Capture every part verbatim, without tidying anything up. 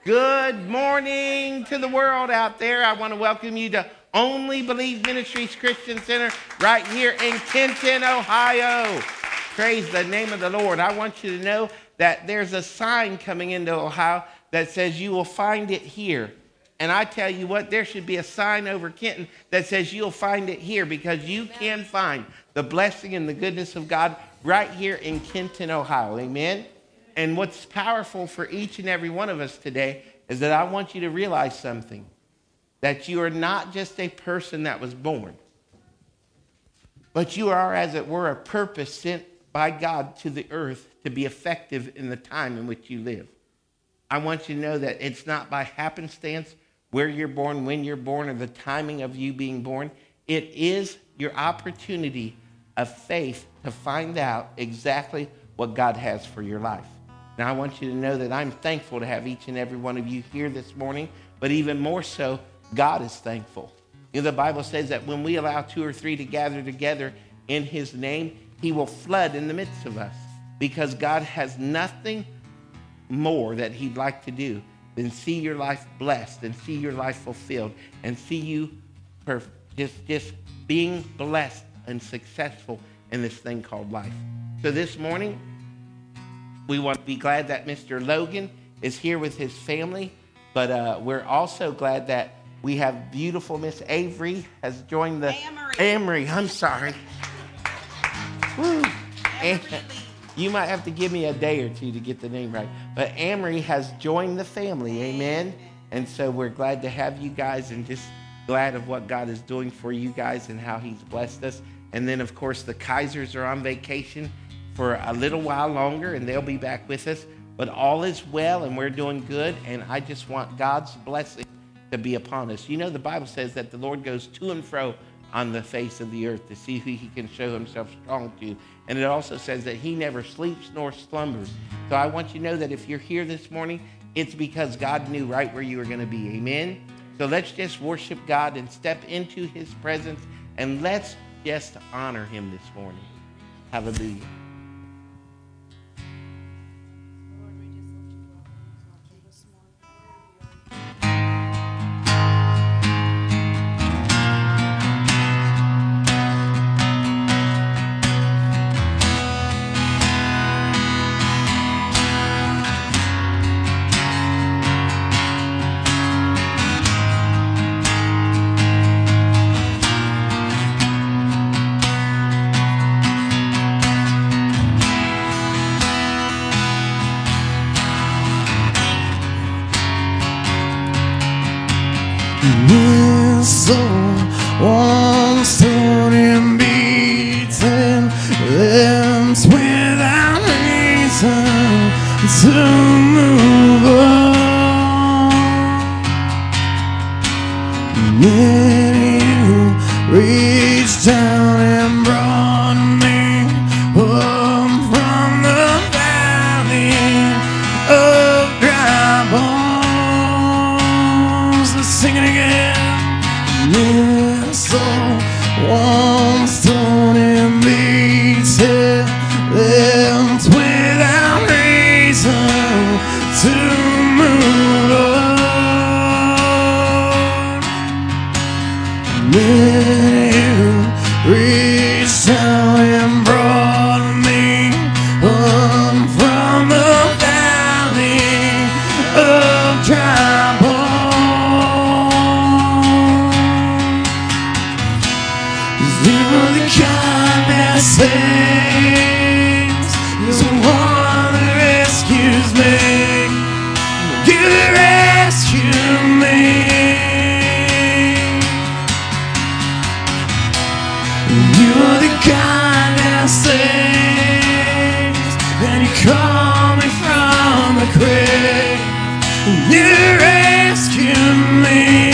Good morning to the world out there. I want to welcome you to Only Believe Ministries Christian Center right here in Kenton, Ohio. Praise the name of the Lord. I want you to know that there's a sign coming into Ohio that says you will find it here. And I tell you what, there should be a sign over Kenton that says you'll find it here, because you can find the blessing and the goodness of God right here in Kenton, Ohio. Amen. And what's powerful for each and every one of us today is that I want you to realize something, that you are not just a person that was born, but you are, as it were, a purpose sent by God to the earth to be effective in the time in which you live. I want you to know that it's not by happenstance where you're born, when you're born, or the timing of you being born. It is your opportunity of faith to find out exactly what God has for your life. Now, I want you to know that I'm thankful to have each and every one of you here this morning, but even more so, God is thankful. You know, the Bible says that when we allow two or three to gather together in his name, he will flood in the midst of us, because God has nothing more that he'd like to do than see your life blessed and see your life fulfilled and see you perf- just, just being blessed and successful in this thing called life. So this morning, we want to be glad that Mister Logan is here with his family, but uh, we're also glad that we have beautiful Miss Avery has joined the... Amory. Amory, I'm sorry. Woo. And you might have to give me a day or two to get the name right. But Amory has joined the family, amen? And so we're glad to have you guys, and just glad of what God is doing for you guys and how he's blessed us. And then, of course, the Kaisers are on vacation for a little while longer, and they'll be back with us. But all is well, and we're doing good, and I just want God's blessing to be upon us. You know, the Bible says that the Lord goes to and fro on the face of the earth to see who he can show himself strong to. And it also says that he never sleeps nor slumbers. So I want you to know that if you're here this morning, it's because God knew right where you were going to be. Amen? So let's just worship God and step into his presence, and let's just honor him this morning. Hallelujah. So one stone and beaten, limbs without reason to move on. Then you reached down and brought me home from the valley of dry bones. Let's sing it again. So one stone and beaten, limbs without reason to move on. Then you reached down and brought me home from the valley of dry bones. Saves is the one that rescues me. You rescue me. You are the God that saves, and you call me from the grave. You rescue me.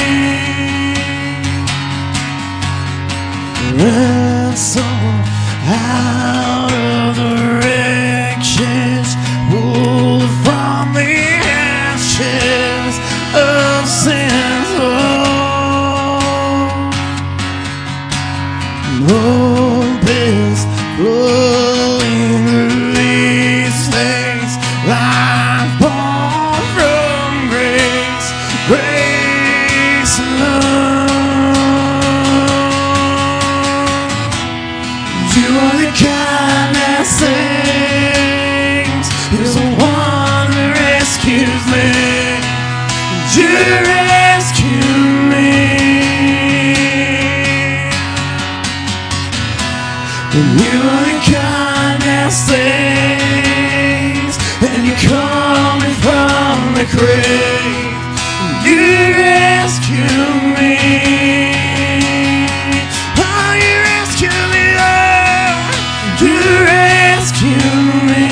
And so out of the wreckage, pulled from the ashes of sin's home. Hope is flowing through these veins, life born from grace. And you are the God that saves, and you call me from the grave. You rescue me. Oh, you rescue me, Lord. You rescue me.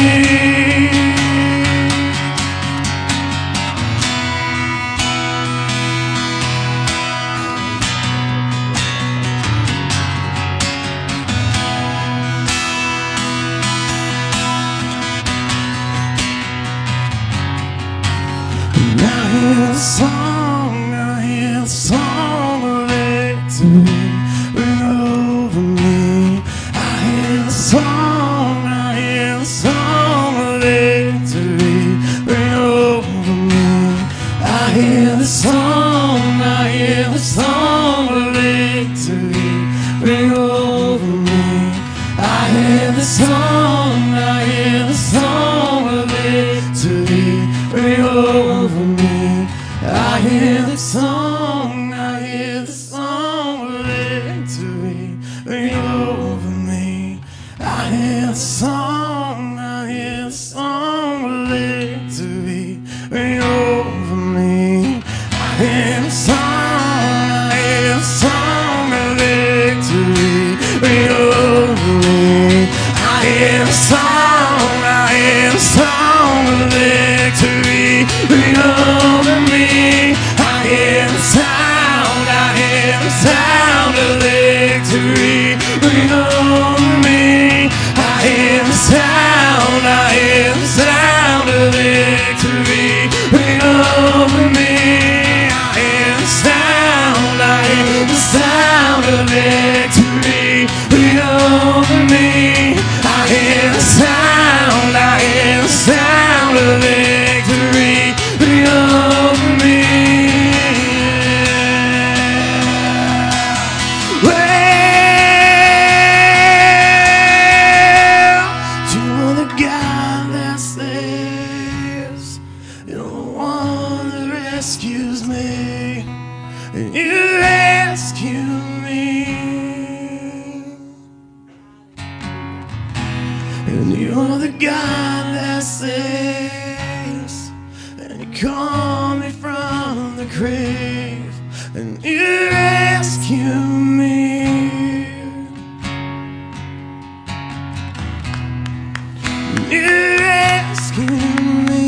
I hear the song, I hear the song of victory ring over me. I hear the song, I hear the song of victory ring over me. I hear the song, I hear the song of victory ring over me. I hear the song, I hear the song of victory ring over me. I hear the song, I hear the song of victory ring over me. I hear the song, I hear the song of victory ring over me. I hear the song, I hear the song of victory ring over me. I hear the song, I hear the song of victory ring over me. I hear the sound, I hear the sound of victory ring over me. I hear the sound, I hear the sound of victory ring over me. I hear the sound, I hear the sound of victory ring over me. I hear the sound, I hear the sound of victory ring over me. Well, you are the God that saves, you're the one that rescues me, and you rescue me. And you are the God that saves, and you call me from the grave, and you rescue me. You rescue me.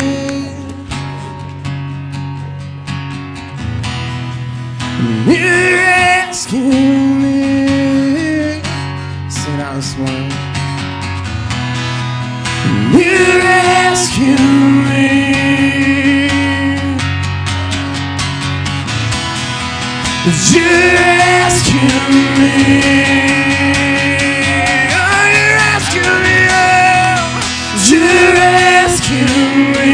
You rescue me. Sing it out this morning. You rescue me. You rescue me. Oh, you rescue me. Oh, you rescue me.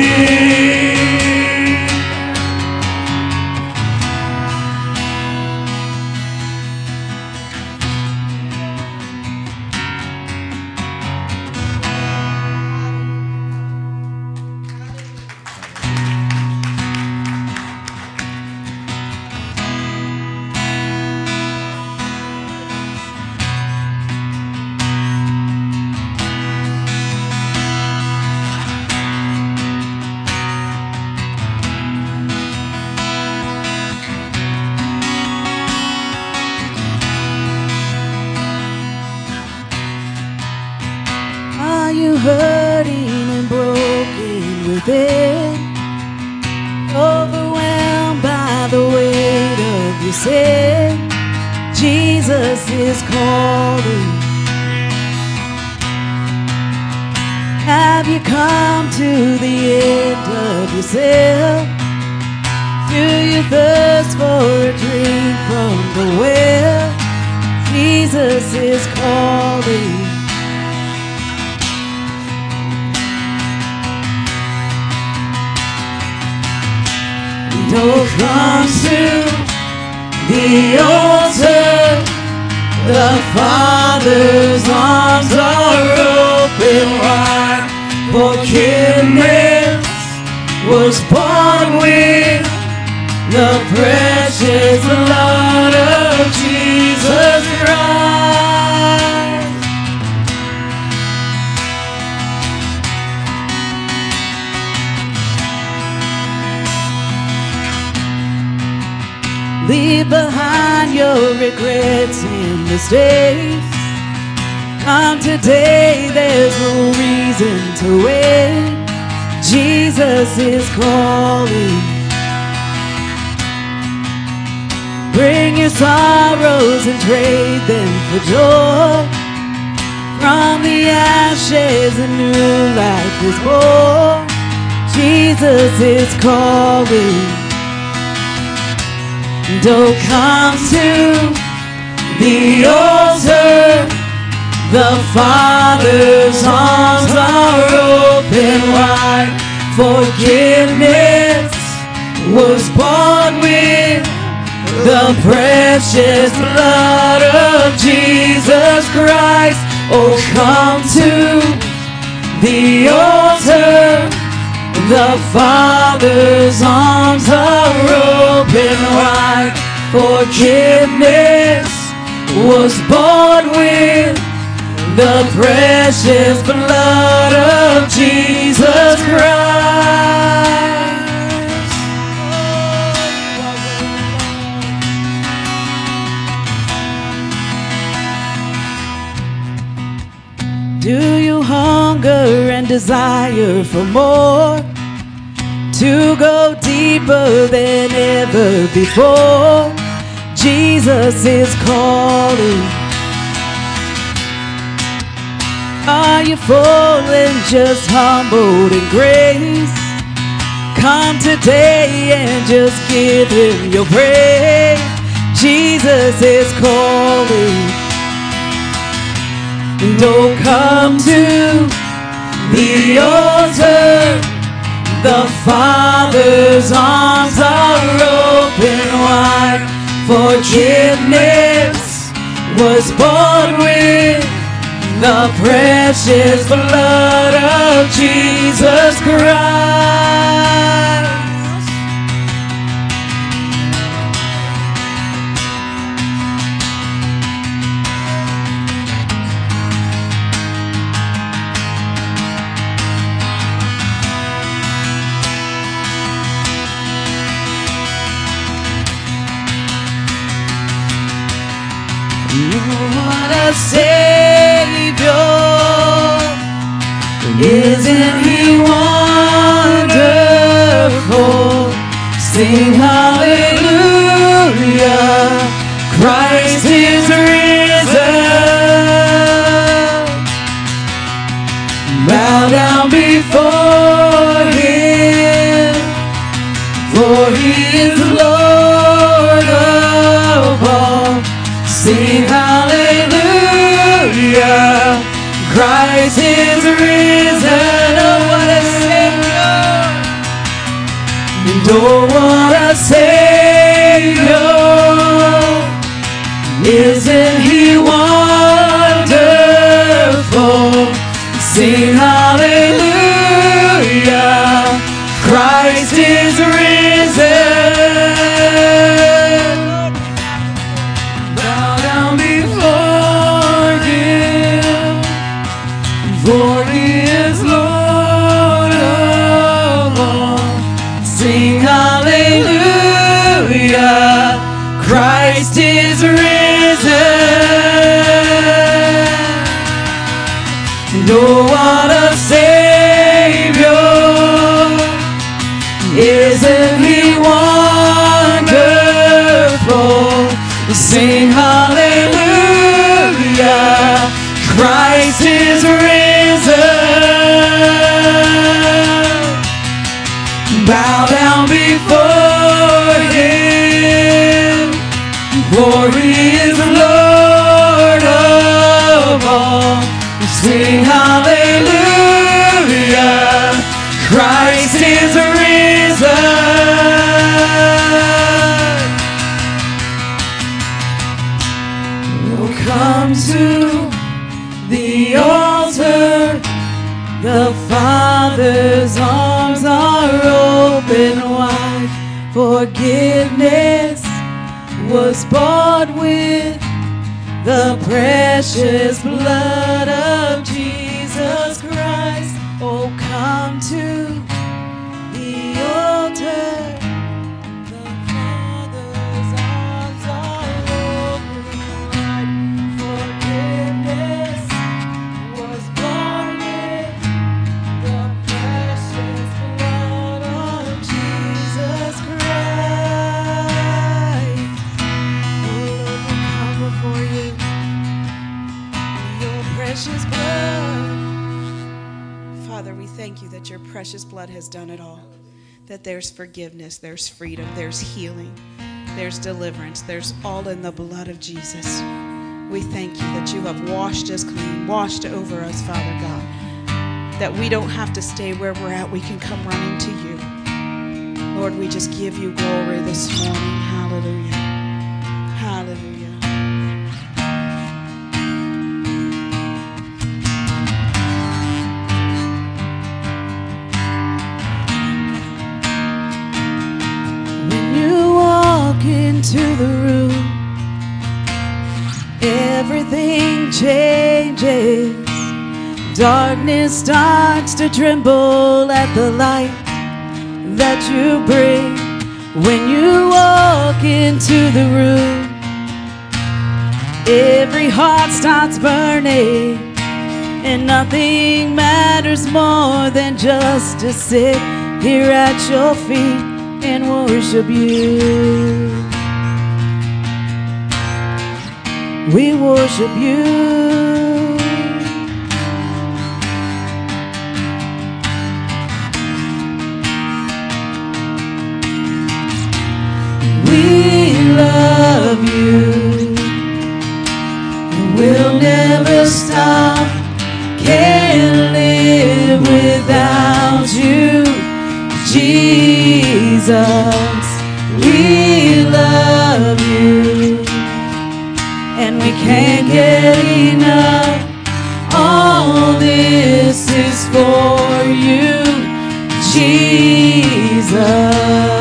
Are you hurting and broken within? Overwhelmed by the weight of your sin? Jesus is calling. Have you come to the end of yourself? Do you thirst for a drink from the well? Jesus is calling. Don't come to the altar. The Father's arms are open wide. Forgiveness was born with the precious blood of Jesus Christ. regrets and mistakes. Come today, there's no reason to wait. Jesus is calling. Bring your sorrows and trade them for joy. From the ashes a new life is born. Jesus is calling. Don't come to the altar. The Father's arms are open wide. Forgiveness was bought with the precious blood of Jesus Christ. Oh, come to the altar. The Father's arms are open wide. Forgiveness was bought with the precious blood of Jesus Christ. Do you hunger and desire for more? To go deeper than ever before? Jesus is calling. Are you full and just humbled in grace? Come today and just give him your praise. Jesus is calling. Don't come to the altar. The Father's arms are open wide. Forgiveness was bought with the precious blood of Jesus Christ. What a Savior! Isn't he wonderful? Sing hallelujah! Christ is risen. Bow down before him, for he is Lord of all. Sing hallelujah, Christ is risen. Oh, what a Savior! And oh, what a Savior! Isn't he wonderful? Sing hallelujah, Christ is risen. For he is Lord of all. Sing hallelujah, Christ is risen. And oh, what a Savior! Isn't he wonderful? Sing hallelujah, Christ is risen. Bow down before him, for he is Lord of all. Sing hallelujah, Christ is risen. Oh, come to the altar. The Father's arms are open wide. Forgiveness was bought with the precious blood of Jesus Christ. Oh, come to the altar. The Father's arms are open precious blood. Father, we thank you that your precious blood has done it all. That there's forgiveness, there's freedom, there's healing, there's deliverance. There's all in the blood of Jesus. We thank you that you have washed us clean, washed over us, Father God. That we don't have to stay where we're at. We can come running to you. Lord, we just give you glory this morning. Hallelujah. Hallelujah. Into the room, everything changes. Darkness starts to tremble at the light that you bring. When you walk into the room, every heart starts burning, and nothing matters more than just to sit here at your feet and worship you. We worship you. We love you. We'll never stop. Can't live without you, Jesus. We love you. And we can't get enough. All this is for you, Jesus.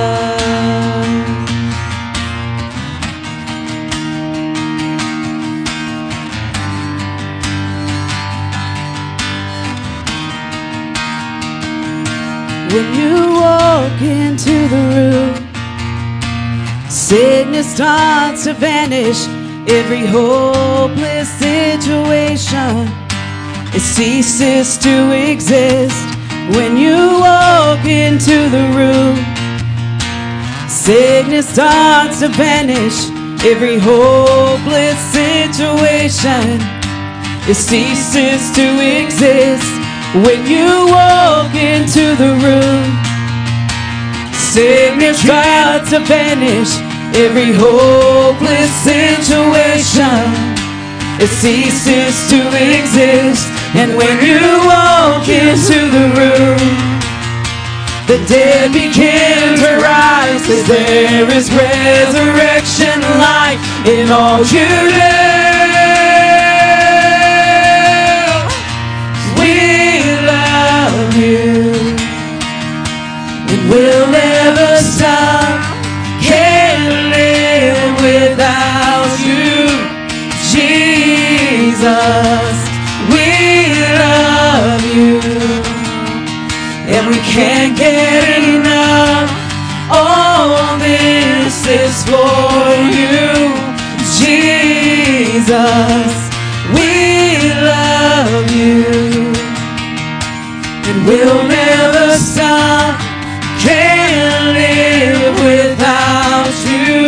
When you walk into the room, sickness starts to vanish. Every hopeless situation, it ceases to exist. When you walk into the room, sickness starts to vanish. Every hopeless situation, it ceases to exist. When you walk into the room, sickness starts to vanish. Every hopeless situation, it ceases to exist. And when you walk into the room, the dead begin to rise, 'cause there is resurrection life in all you do. We love you, and we'll never stop. Can't live without you, Jesus. We love you, and we can't get enough. All this is for you, Jesus. We love you, and we'll never stop. Can't live without you,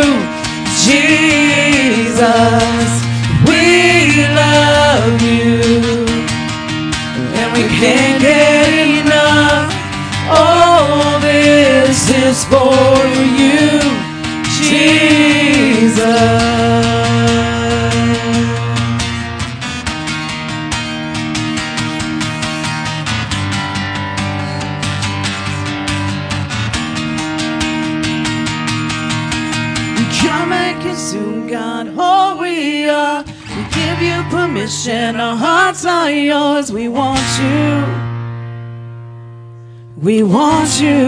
Jesus. We love you, and we can't get enough. All this is for you, Jesus. God, all we are, we give you permission. Our hearts are yours. We want you. We want you.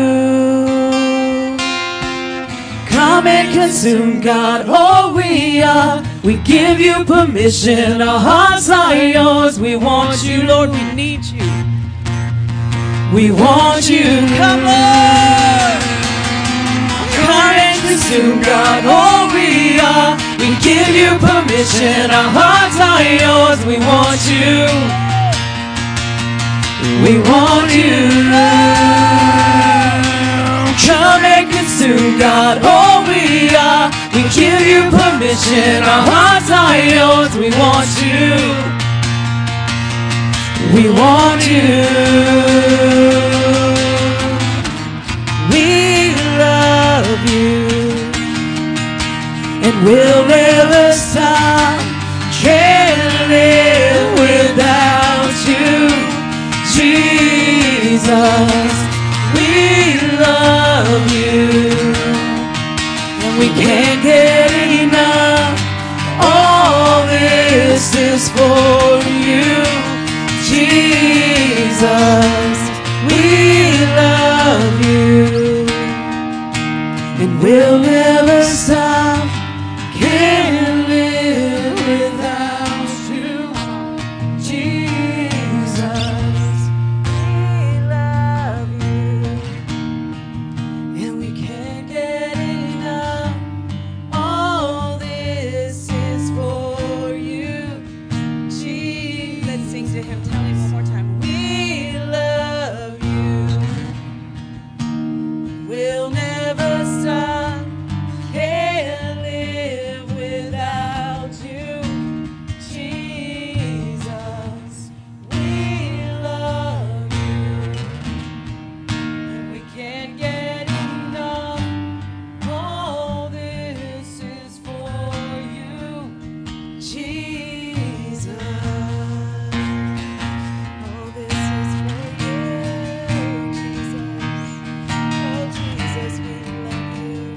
Come and consume, God, all we are. We give you permission. Our hearts are yours. We want you, Lord. We need you. We want you. Come on. Come and consume, God, all we are. We give you permission. Our hearts are yours. We want you. We want you. Come and consume, God, all we are. We give you permission. Our hearts are yours. We want you. We want you. We love you. And we'll never stop. Can't live without you, Jesus. We love you. And we can't get enough. All this is for you, Jesus. We love you. And we'll never stop. Can't live without you, Jesus. We love you. And we can't get enough. All this is for you, Jesus. Let's sing to him. Tell him one more time. We love you. We'll never stop. Can't live without you, Jesus. We love you. And we can't get enough. All this is for you, Jesus. All this is for you, Jesus. Oh, Jesus, we love you.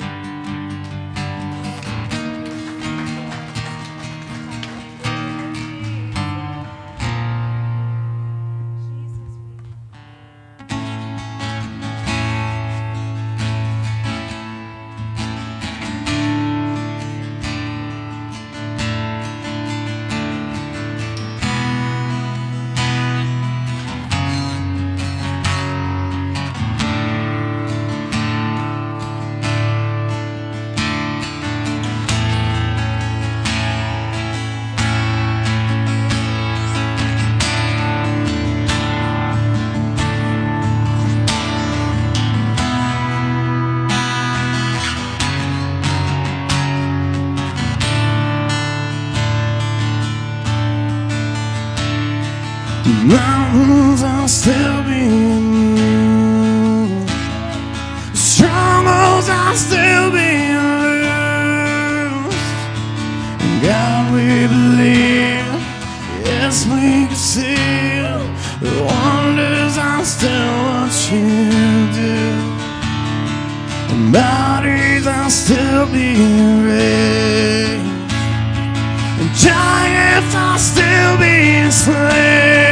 Mountains are still being moved. Strongholds are still being loosed. And God, we believe. Yes, we can see the wonders are still what you do. And bodies are still being raised. And giants are still being slain.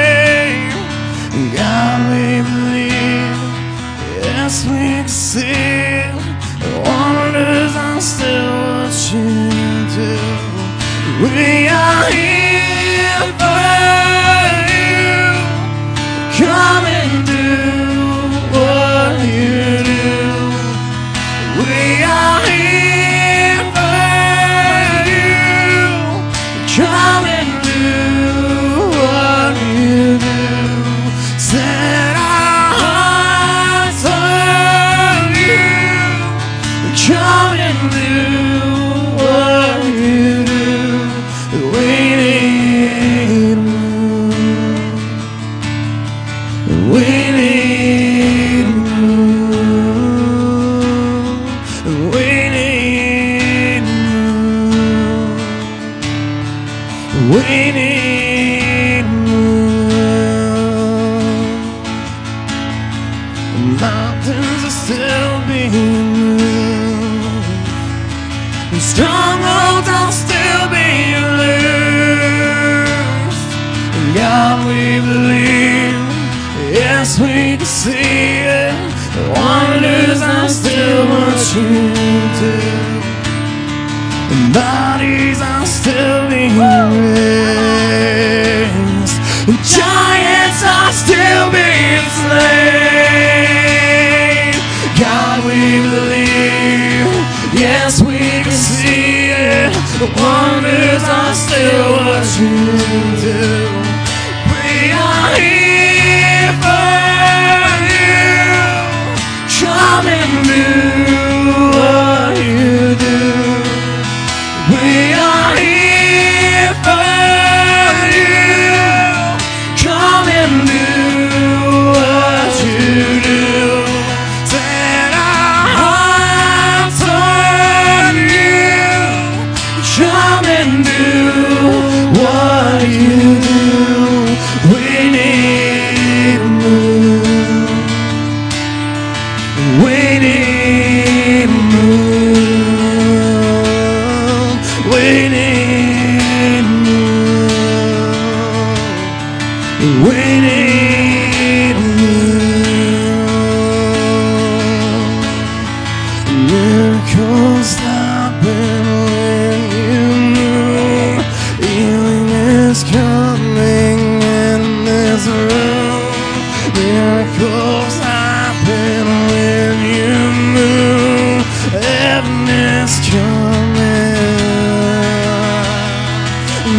God, we believe. Yes, we can see the wonders are still what you do. We are here for you. Come and do what you do. We are here for you. Come and do what you do. Set our hearts on you. Come and do what you do. We need more. We need more. We need more. We need more. Mountains are still being moved. And strongholds are still being loosed. And God, we believe. Yes, we can see it. The wonders are still what you do. And bodies are still being raised. And giants are still being slain. God, we believe. Yes, we can see it. The wonders are still what you do. We are here for you. Come and do what you do. We are here for you. Come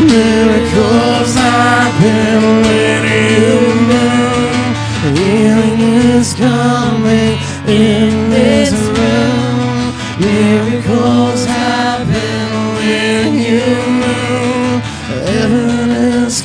Miracles happen when you move. Healing is coming in this room. Miracles happen when you move. Heaven is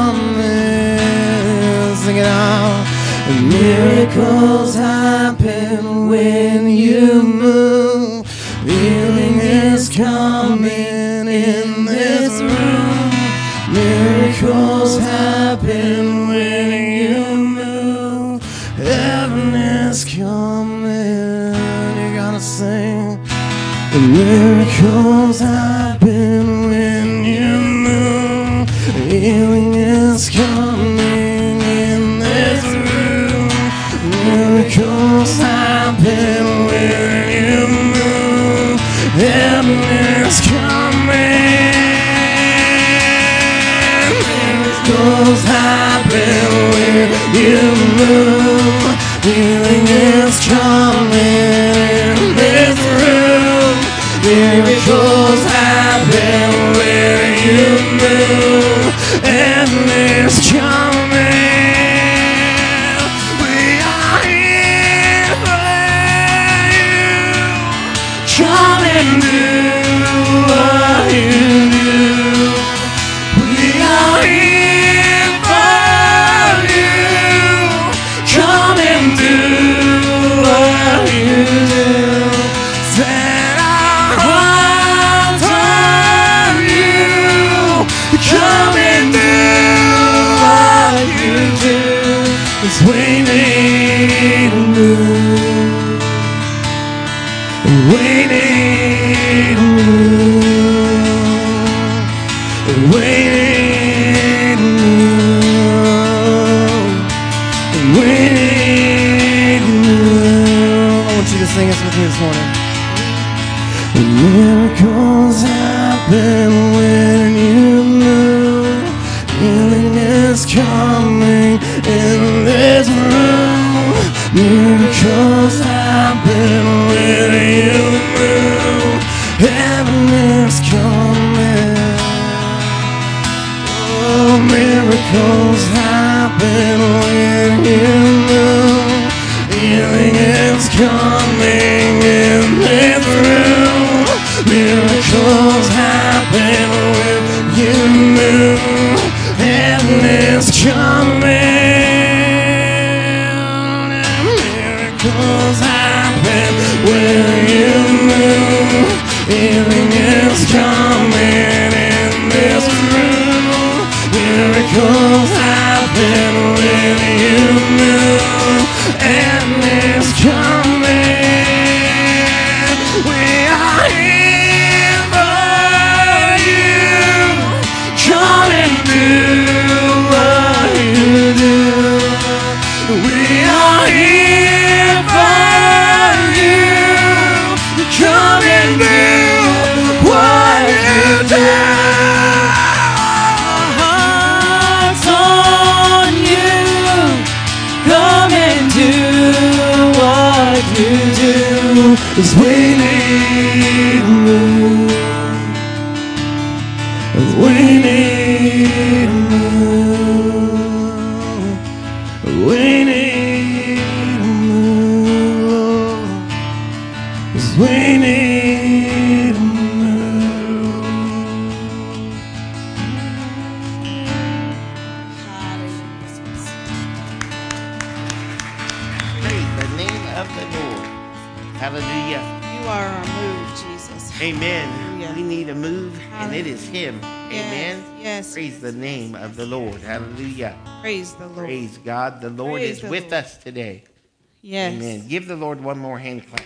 coming. Sing it out. Miracles happen when you move. Healing is coming in this room. Miracles happen when you move. Heaven is coming. You gotta sing. Miracles happen when you move. Healing is coming in this room. Miracles happen when you move. Heaven is coming. Miracles happen when you move. Healing is coming in this room. Miracles happen when you move. Heaven is coming. We are here for you. Come and do what you do. We are here for you. Come and do what you do. Set our hearts on you. Come and do what you do. 'Cause we need a move. We need a move. We need a move. We need a move. I want you to sing this with me this morning. Miracles happen when you move. Healing is coming in this room. Miracles happen when you move. Heaven is coming. Oh, miracles happen when you move. Healing is coming in this room. Miracles happen when you move. Heaven is coming. Miracles happen when you move. Healing is coming in this room. Miracles happen when you move. Heaven is coming. We are here for you. Come and do what you do. We are here for you. Come and do what you do. Hearts on you. Come and do what you do. 'Cause we need a move. We need a move. We need a move. 'Cause we need a move. Praise the name of the Lord. Hallelujah. You are our move, Jesus. Amen. Hallelujah. We need a move, and it is Him. Amen. Yes. Praise the name of the Lord. Hallelujah. Praise the Lord. Praise God. The Lord Praise is the with Lord. us today. Yes. Amen. Give the Lord one more hand clap.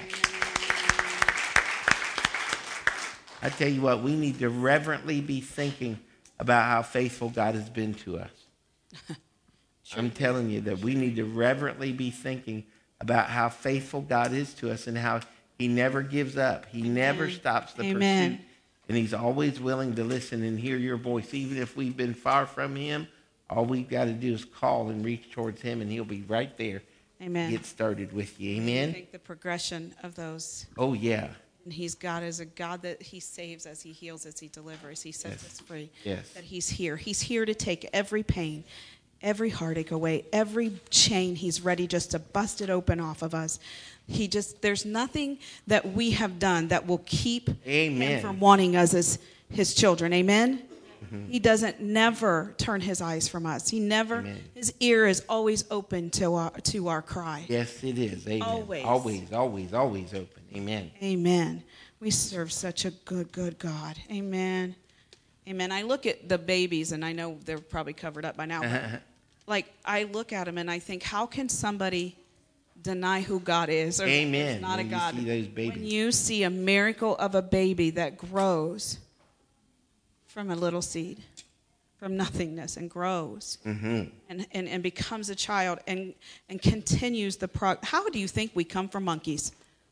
I tell you what, we need to reverently be thinking about how faithful God has been to us. I'm telling you that we need to reverently be thinking about how faithful God is to us and how He never gives up. He Amen. never stops the Amen. pursuit. And He's always willing to listen and hear your voice. Even if we've been far from Him, all we've got to do is call and reach towards Him, and He'll be right there Amen. to get started with you. I Amen? think the progression of those. Oh, yeah. And he's God as a God that he saves as he heals, as he delivers, he sets Yes. us free. Yes. That he's here. He's here to take every pain, every heartache away, every chain. He's ready just to bust it open off of us. He just, there's nothing that we have done that will keep Amen. him from wanting us as his children. Amen? Mm-hmm. He doesn't never turn his eyes from us. He never, Amen. His ear is always open to our, to our cry. Yes, it is. Amen. Always. Always, always, always open. Amen. Amen. We serve such a good, good God. Amen. Amen. I look at the babies, and I know they're probably covered up by now. But like, I look at them, and I think, how can somebody deny who God is? Or Amen. Not when a God. You see those babies. When you see a miracle of a baby that grows from a little seed, from nothingness, and grows, mm-hmm. and, and, and becomes a child, and, and continues the prog. How do you think we come from monkeys?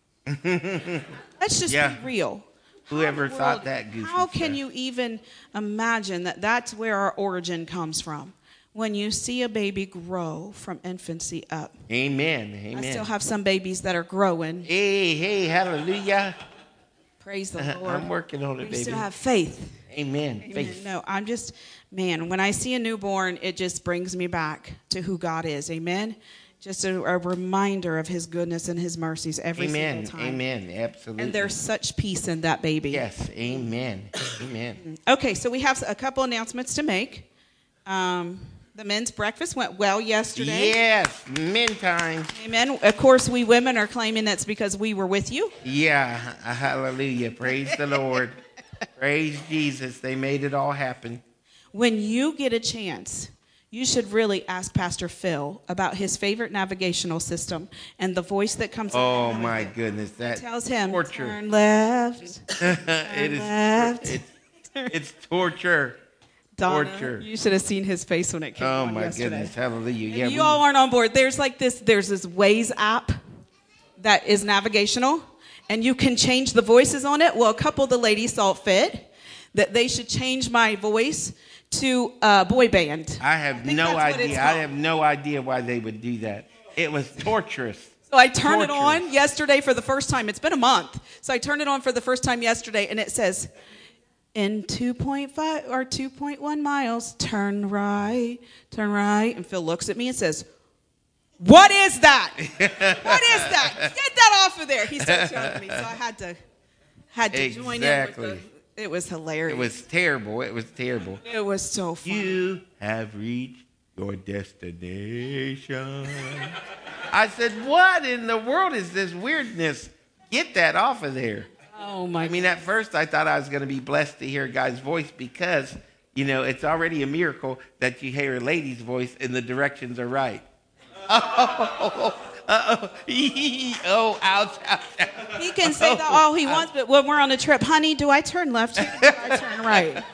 Let's just Yeah. be real. Whoever How thought world- that goofy How can stuff. you even imagine that that's where our origin comes from? When you see a baby grow from infancy up. Amen. Amen. I still have some babies that are growing. Hey, hey, hallelujah. Praise the Uh, Lord. I'm working on it, We baby. still have faith. Amen. Amen. Faith. No, I'm just, man, when I see a newborn, it just brings me back to who God is. Amen. Just a, a reminder of his goodness and his mercies every Amen. single time. Amen. Absolutely. And there's such peace in that baby. Yes. Amen. Amen. Okay, so we have a couple announcements to make. Um, the men's breakfast went well yesterday. Yes. Men time. Amen. Of course, we women are claiming that's because we were with you. Yeah. Hallelujah. Praise the Lord. Praise Jesus. They made it all happen. When you get a chance, you should really ask Pastor Phil about his favorite navigational system and the voice that comes Oh up my goodness. That tells him, torture. turn left, turn it is left. it's, it's torture. Donna, Torture. you should have seen his face when it came Oh on my yesterday. goodness. Hallelujah. And Yeah. you we- all aren't on board. There's like this, there's this Waze app that is navigational, and you can change the voices on it. Well, a couple of the ladies saw fit that they should change my voice to a boy band. I have think no that's what it's idea. I called. have no idea why they would do that. It was torturous. So I turned it Torture. on yesterday for the first time. It's been a month. So I turned it on for the first time yesterday, and it says, in two point five or two point one miles, turn right, turn right. And Phil looks at me and says, what is that? What is that? Get that off of there. He starts yelling at me. So I had to, had to join in Exactly. with the, it was hilarious. It was terrible. It was terrible. It was so fun. You have reached your destination. I said, what in the world is this weirdness? Get that off of there. Oh, my I mean, at first I thought I was going to be blessed to hear a guy's voice because, you know, it's already a miracle that you hear a lady's voice and the directions are right. Oh, uh-oh. Oh, ouch, ouch, ouch. He can say that all he wants, but when we're on a trip, honey, do I turn left here? Do I turn right?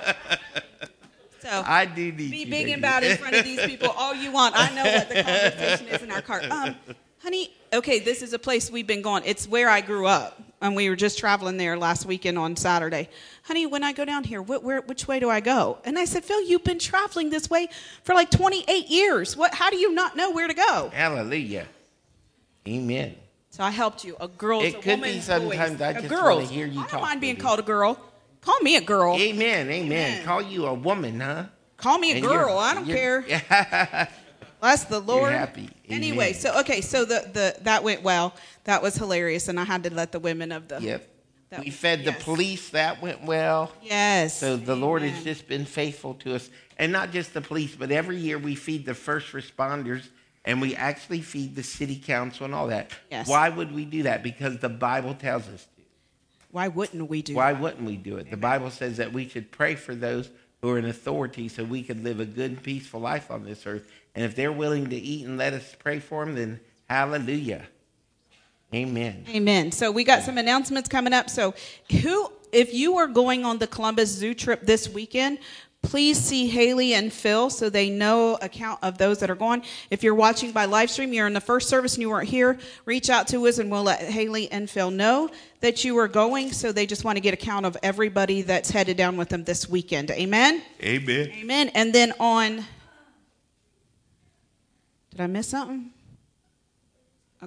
So I do need be you, big baby. and bad in front of these people all you want. I know what the conversation is in our car. Um, honey, okay, this is a place we've been going. It's where I grew up, and we were just traveling there last weekend on Saturday. Honey, when I go down here, wh- where, which way do I go? And I said, Phil, you've been traveling this way for like twenty-eight years. What? How do you not know where to go? Hallelujah. Amen. So I helped you. A girl is It a could be woman's sometimes voice. I A just girl's. wanna hear you I don't talk, mind being baby. called a girl. Call me a girl. Amen, amen. Amen. Call you a woman, huh? Call me a And you're- girl. I don't you're- care. Bless the Lord. happy. Anyway, Amen. so okay, so the, the that went well. That was hilarious, and I had to let the women of the Yep. that- We fed the yes. police. That went well. Yes. So the Lord has Amen. just been faithful to us. And not just the police, but every year we feed the first responders and we actually feed the city council and all that. Yes. Why would we do that? Because the Bible tells us to. Why wouldn't we do? Why that? wouldn't we do it? The Bible says that we should pray for those who are in authority so we could live a good and peaceful life on this earth. And if they're willing to eat and let us pray for them, then hallelujah. Amen. Amen. So we got some announcements coming up. So who, if you are going on the Columbus Zoo trip this weekend, please see Haley and Phil so they know account of those that are going. If you're watching by live stream, you're in the first service and you weren't here, reach out to us and we'll let Haley and Phil know that you are going. So they just want to get account of everybody that's headed down with them this weekend. Amen? Amen. Amen. And then on, did I miss something? Okay.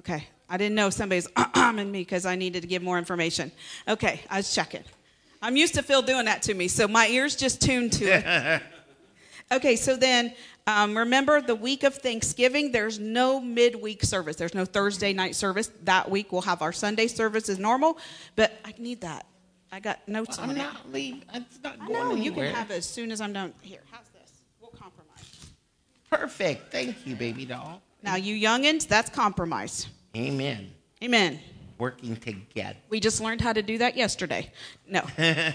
I didn't know somebody's in me because I needed to give more information. Okay, I was checking. I'm used to Phil doing that to me, so my ears just tuned to it. Okay, so then um, remember the week of Thanksgiving, there's no midweek service. There's no Thursday night service. That week we'll have our Sunday service as normal, but I need that. I got notes I'm on not it. leaving. It's not I going know, anywhere. you can have it as soon as I'm done. Here, how's this? We'll compromise. Perfect. Thank you, baby doll. Now, you youngins, that's compromise. Amen. Amen. Working together. We just learned how to do that yesterday. No.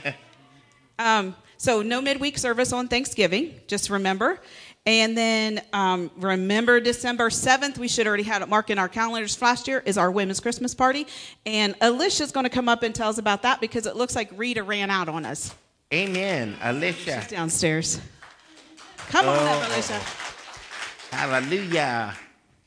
um, so no midweek service on Thanksgiving, just remember. And then um, remember December seventh, we should already have it marked in our calendars last year, is our women's Christmas party. And Alicia's going to come up and tell us about that because it looks like Rita ran out on us. Amen. Alicia. She's downstairs. Come on Oh. up, Alicia. Hallelujah.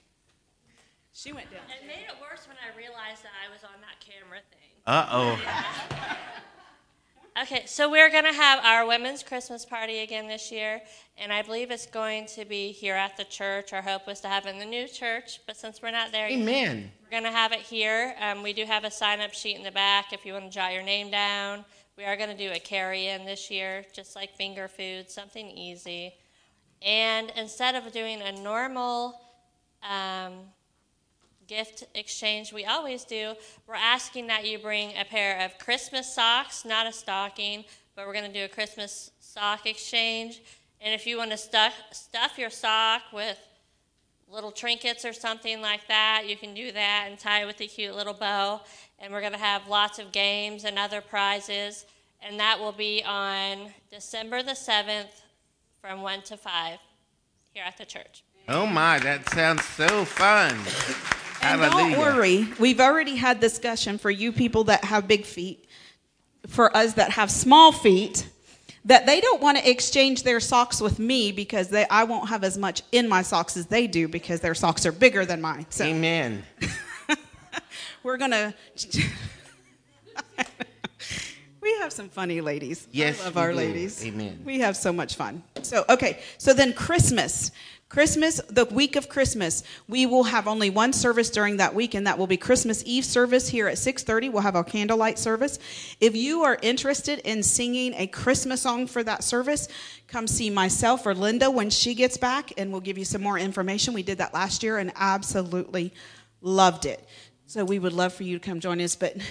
She went down. It made it worse when I realized that I was on that camera thing. Uh-oh. Okay, so we're going to have our women's Christmas party again this year, and I believe it's going to be here at the church. Our hope was to have it in the new church, but since we're not there yet, Amen. we're going to have it here. Um, we do have a sign-up sheet in the back if you want to jot your name down. We are going to do a carry-in this year, just like finger food, something easy. And instead of doing a normal um, gift exchange we always do, we're asking that you bring a pair of Christmas socks, not a stocking, but we're going to do a Christmas sock exchange. And if you want to stuff, stuff your sock with little trinkets or something like that, you can do that and tie it with a cute little bow. And we're going to have lots of games and other prizes. And that will be on December the seventh from one to five here at the church. Oh, my. That sounds so fun. And Hallelujah. don't worry, we've already had discussion for you people that have big feet, for us that have small feet, that they don't want to exchange their socks with me because they, I won't have as much in my socks as they do because their socks are bigger than mine. So Amen. we're going to... We have some funny ladies. Yes, I love we our do. ladies. Amen. We have so much fun. So, okay. So then Christmas. Christmas, the week of Christmas, we will have only one service during that week, and that will be Christmas Eve service here at six thirty. We'll have our candlelight service. If you are interested in singing a Christmas song for that service, come see myself or Linda when she gets back, and we'll give you some more information. We did that last year and absolutely loved it. So we would love for you to come join us. But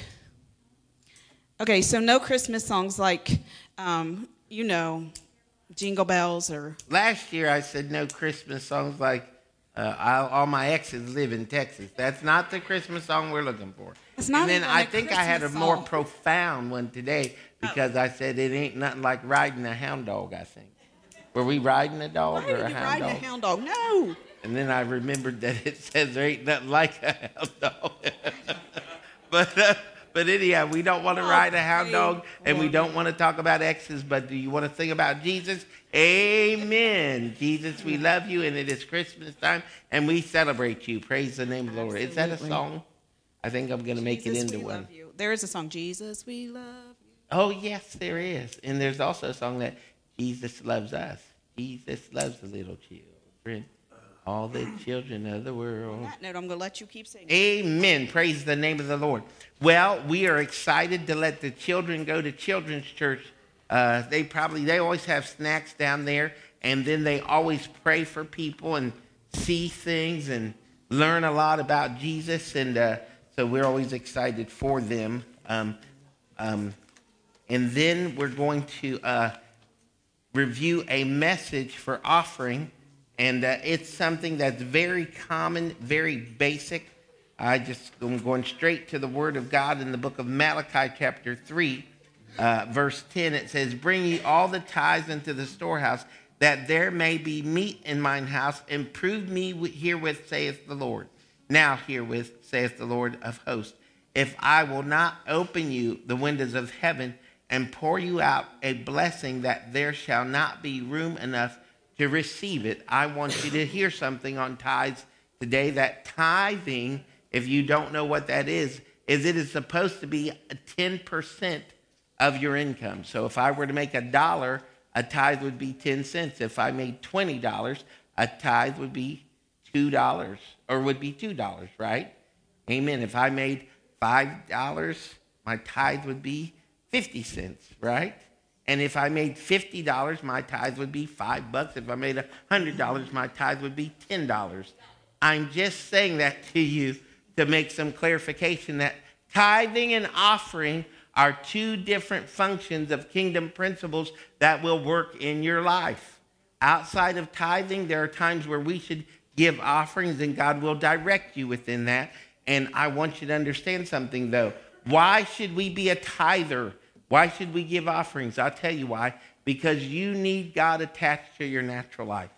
okay, so no Christmas songs like, um, you know, Jingle Bells or... Last year I said no Christmas songs like uh, I'll, All My Exes Live in Texas. That's not the Christmas song we're looking for. It's not and then even I a think I had a Christmas more song. profound one today because I said it ain't nothing like riding a hound dog, I think. Were we riding a dog Why or are a you hound riding dog? a hound dog? No. And then I remembered that it says there ain't nothing like a hound dog. but... Uh, But anyhow, we don't want to ride a hound dog, and we don't want to talk about exes, but do you want to sing about Jesus? Amen. Jesus, we love you, and it is Christmas time, and we celebrate you. Praise the name of the Lord. Is that a Absolutely. song? I think I'm going to make Jesus, it into we one. love you. There is a song, Jesus, we love you. Oh, yes, there is. And there's also a song that Jesus loves us. Jesus loves the little children, all the children of the world. On that note, I'm going to let you keep singing. Amen. Praise the name of the Lord. Well, we are excited to let the children go to children's church. Uh, they probably, they always have snacks down there, and then they always pray for people and see things and learn a lot about Jesus, and uh, so we're always excited for them. Um, um, and then we're going to uh, review a message for offering, and uh, it's something that's very common, very basic. I just I'm going straight to the Word of God in the book of Malachi, chapter three, uh, verse ten. It says, "Bring ye all the tithes into the storehouse, that there may be meat in mine house, and prove me herewith, saith the Lord. Now herewith, saith the Lord of hosts, if I will not open you the windows of heaven, and pour you out a blessing that there shall not be room enough to receive it." I want you to hear something on tithes today. That tithing, if you don't know what that is, is it is supposed to be ten percent of your income. So if I were to make a dollar, a tithe would be ten cents. If I made twenty dollars, a tithe would be two dollars, or would be two dollars, right? Amen. If I made five dollars, my tithe would be fifty cents, right? And if I made fifty dollars, my tithe would be five bucks. If I made one hundred dollars, my tithe would be ten dollars. I'm just saying that to you to make some clarification that tithing and offering are two different functions of kingdom principles that will work in your life. Outside of tithing, there are times where we should give offerings and God will direct you within that. And I want you to understand something though. Why should we be a tither? Why should we give offerings? I'll tell you why. Because you need God attached to your natural life.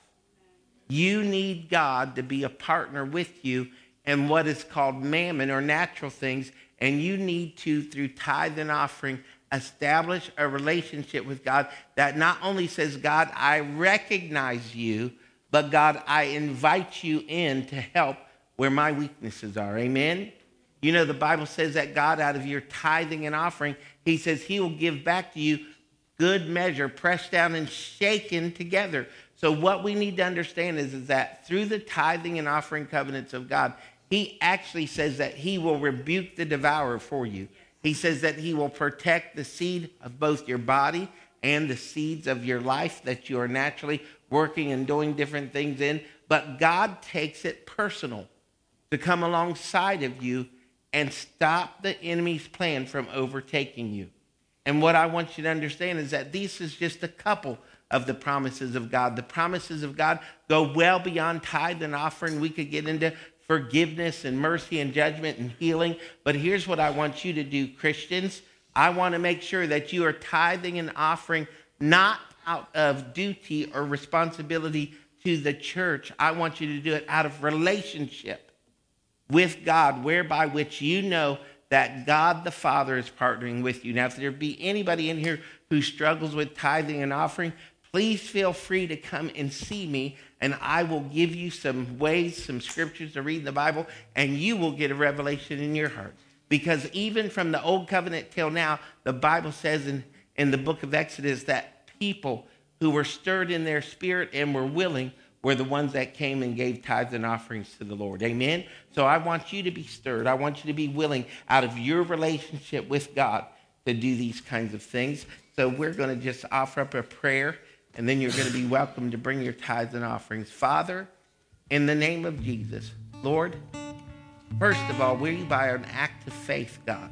You need God to be a partner with you in what is called mammon or natural things. And you need to, through tithe and offering, establish a relationship with God that not only says, God, I recognize you, but God, I invite you in to help where my weaknesses are. Amen? You know, the Bible says that God, out of your tithing and offering, he says he will give back to you good measure, pressed down and shaken together. So what we need to understand is, is that through the tithing and offering covenants of God, he actually says that he will rebuke the devourer for you. He says that he will protect the seed of both your body and the seeds of your life that you are naturally working and doing different things in. But God takes it personal to come alongside of you and stop the enemy's plan from overtaking you. And what I want you to understand is that this is just a couple of the promises of God. The promises of God go well beyond tithe and offering. We could get into forgiveness and mercy and judgment and healing. But here's what I want you to do, Christians. I want to make sure that you are tithing and offering not out of duty or responsibility to the church. I want you to do it out of relationship with God, whereby which you know that God the Father is partnering with you. Now, if there be anybody in here who struggles with tithing and offering, please feel free to come and see me, and I will give you some ways, some scriptures to read in the Bible, and you will get a revelation in your heart. Because even from the old covenant till now, the Bible says in, in the book of Exodus that people who were stirred in their spirit and were willing were the ones that came and gave tithes and offerings to the Lord. Amen? So I want you to be stirred. I want you to be willing out of your relationship with God to do these kinds of things. So we're going to just offer up a prayer, and then you're going to be welcome to bring your tithes and offerings. Father, in the name of Jesus, Lord, first of all, we, by an act of faith, God,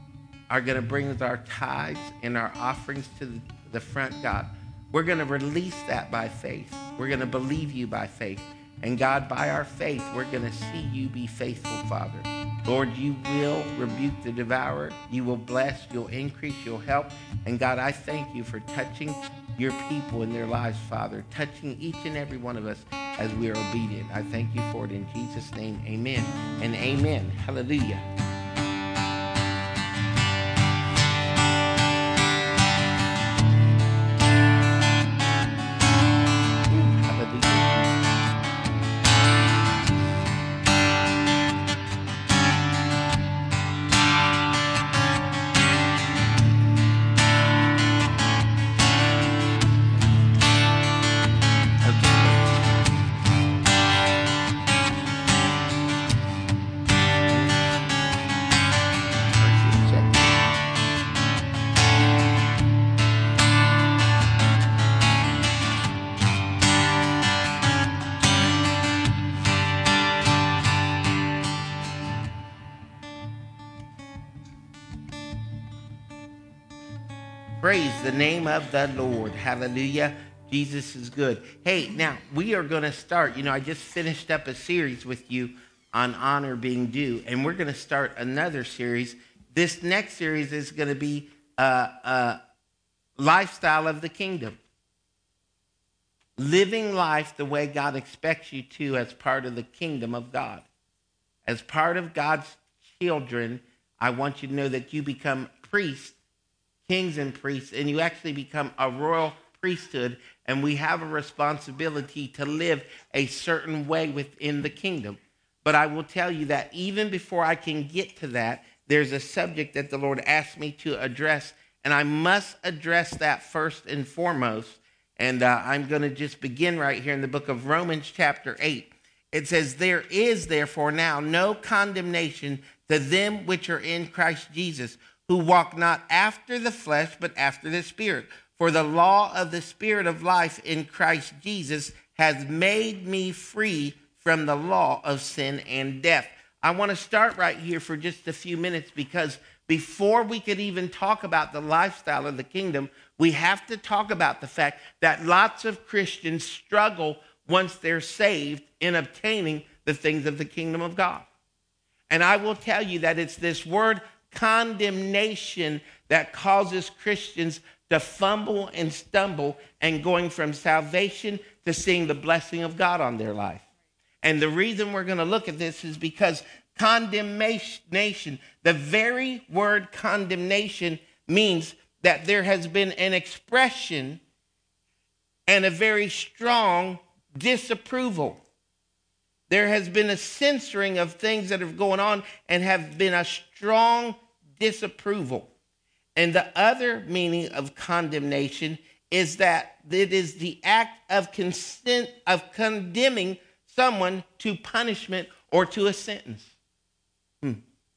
are going to bring our tithes and our offerings to the, the front, God. We're going to release that by faith. We're going to believe you by faith. And God, by our faith, we're going to see you be faithful, Father. Lord, you will rebuke the devourer. You will bless, you'll increase, you'll help. And God, I thank you for touching your people in their lives, Father, touching each and every one of us as we are obedient. I thank you for it in Jesus' name. Amen and amen. Hallelujah. Praise the name of the Lord. Hallelujah. Jesus is good. Hey, now we are going to start. You know, I just finished up a series with you on honor being due, and we're going to start another series. This next series is going to be a, a lifestyle of the kingdom. Living life the way God expects you to as part of the kingdom of God. As part of God's children, I want you to know that you become priests, kings and priests, and you actually become a royal priesthood, and we have a responsibility to live a certain way within the kingdom. But I will tell you that even before I can get to that, there's a subject that the Lord asked me to address, and I must address that first and foremost. And uh, I'm going to just begin right here in the book of Romans chapter eight. It says, there is therefore now no condemnation to them which are in Christ Jesus, who walk not after the flesh, but after the Spirit. For the law of the Spirit of life in Christ Jesus has made me free from the law of sin and death. I want to start right here for just a few minutes, because before we could even talk about the lifestyle of the kingdom, we have to talk about the fact that lots of Christians struggle once they're saved in obtaining the things of the kingdom of God. And I will tell you that it's this word condemnation that causes Christians to fumble and stumble and going from salvation to seeing the blessing of God on their life. And the reason we're going to look at this is because condemnation, the very word condemnation, means that there has been an expression and a very strong disapproval. There has been a censoring of things that are going on and have been a strong disapproval. And the other meaning of condemnation is that it is the act of consent of condemning someone to punishment or to a sentence. Hmm.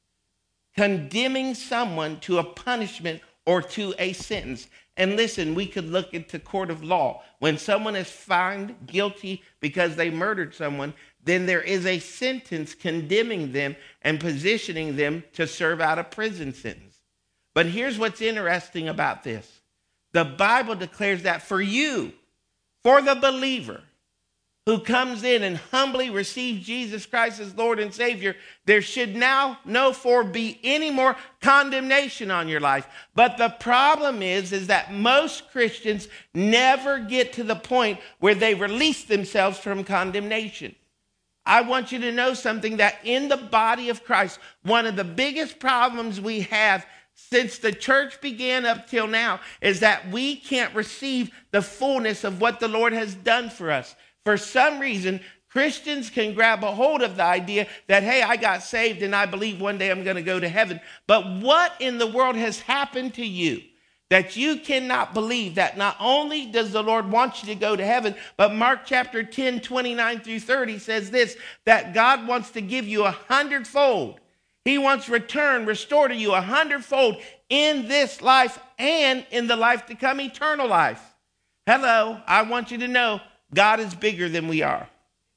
Condemning someone to a punishment or to a sentence. And listen, we could look into court of law. When someone is found guilty because they murdered someone, then there is a sentence condemning them and positioning them to serve out a prison sentence. But here's what's interesting about this. The Bible declares that for you, for the believer who comes in and humbly receives Jesus Christ as Lord and Savior, there should now no more be any more condemnation on your life. But the problem is, is that most Christians never get to the point where they release themselves from condemnation. I want you to know something, that in the body of Christ, one of the biggest problems we have since the church began up till now is that we can't receive the fullness of what the Lord has done for us. For some reason, Christians can grab a hold of the idea that, hey, I got saved and I believe one day I'm going to go to heaven. But what in the world has happened to you that you cannot believe that not only does the Lord want you to go to heaven, but Mark chapter ten, twenty-nine through thirty says this, that God wants to give you a hundredfold. He wants return, restore to you a hundredfold in this life and in the life to come, eternal life. Hello, I want you to know God is bigger than we are.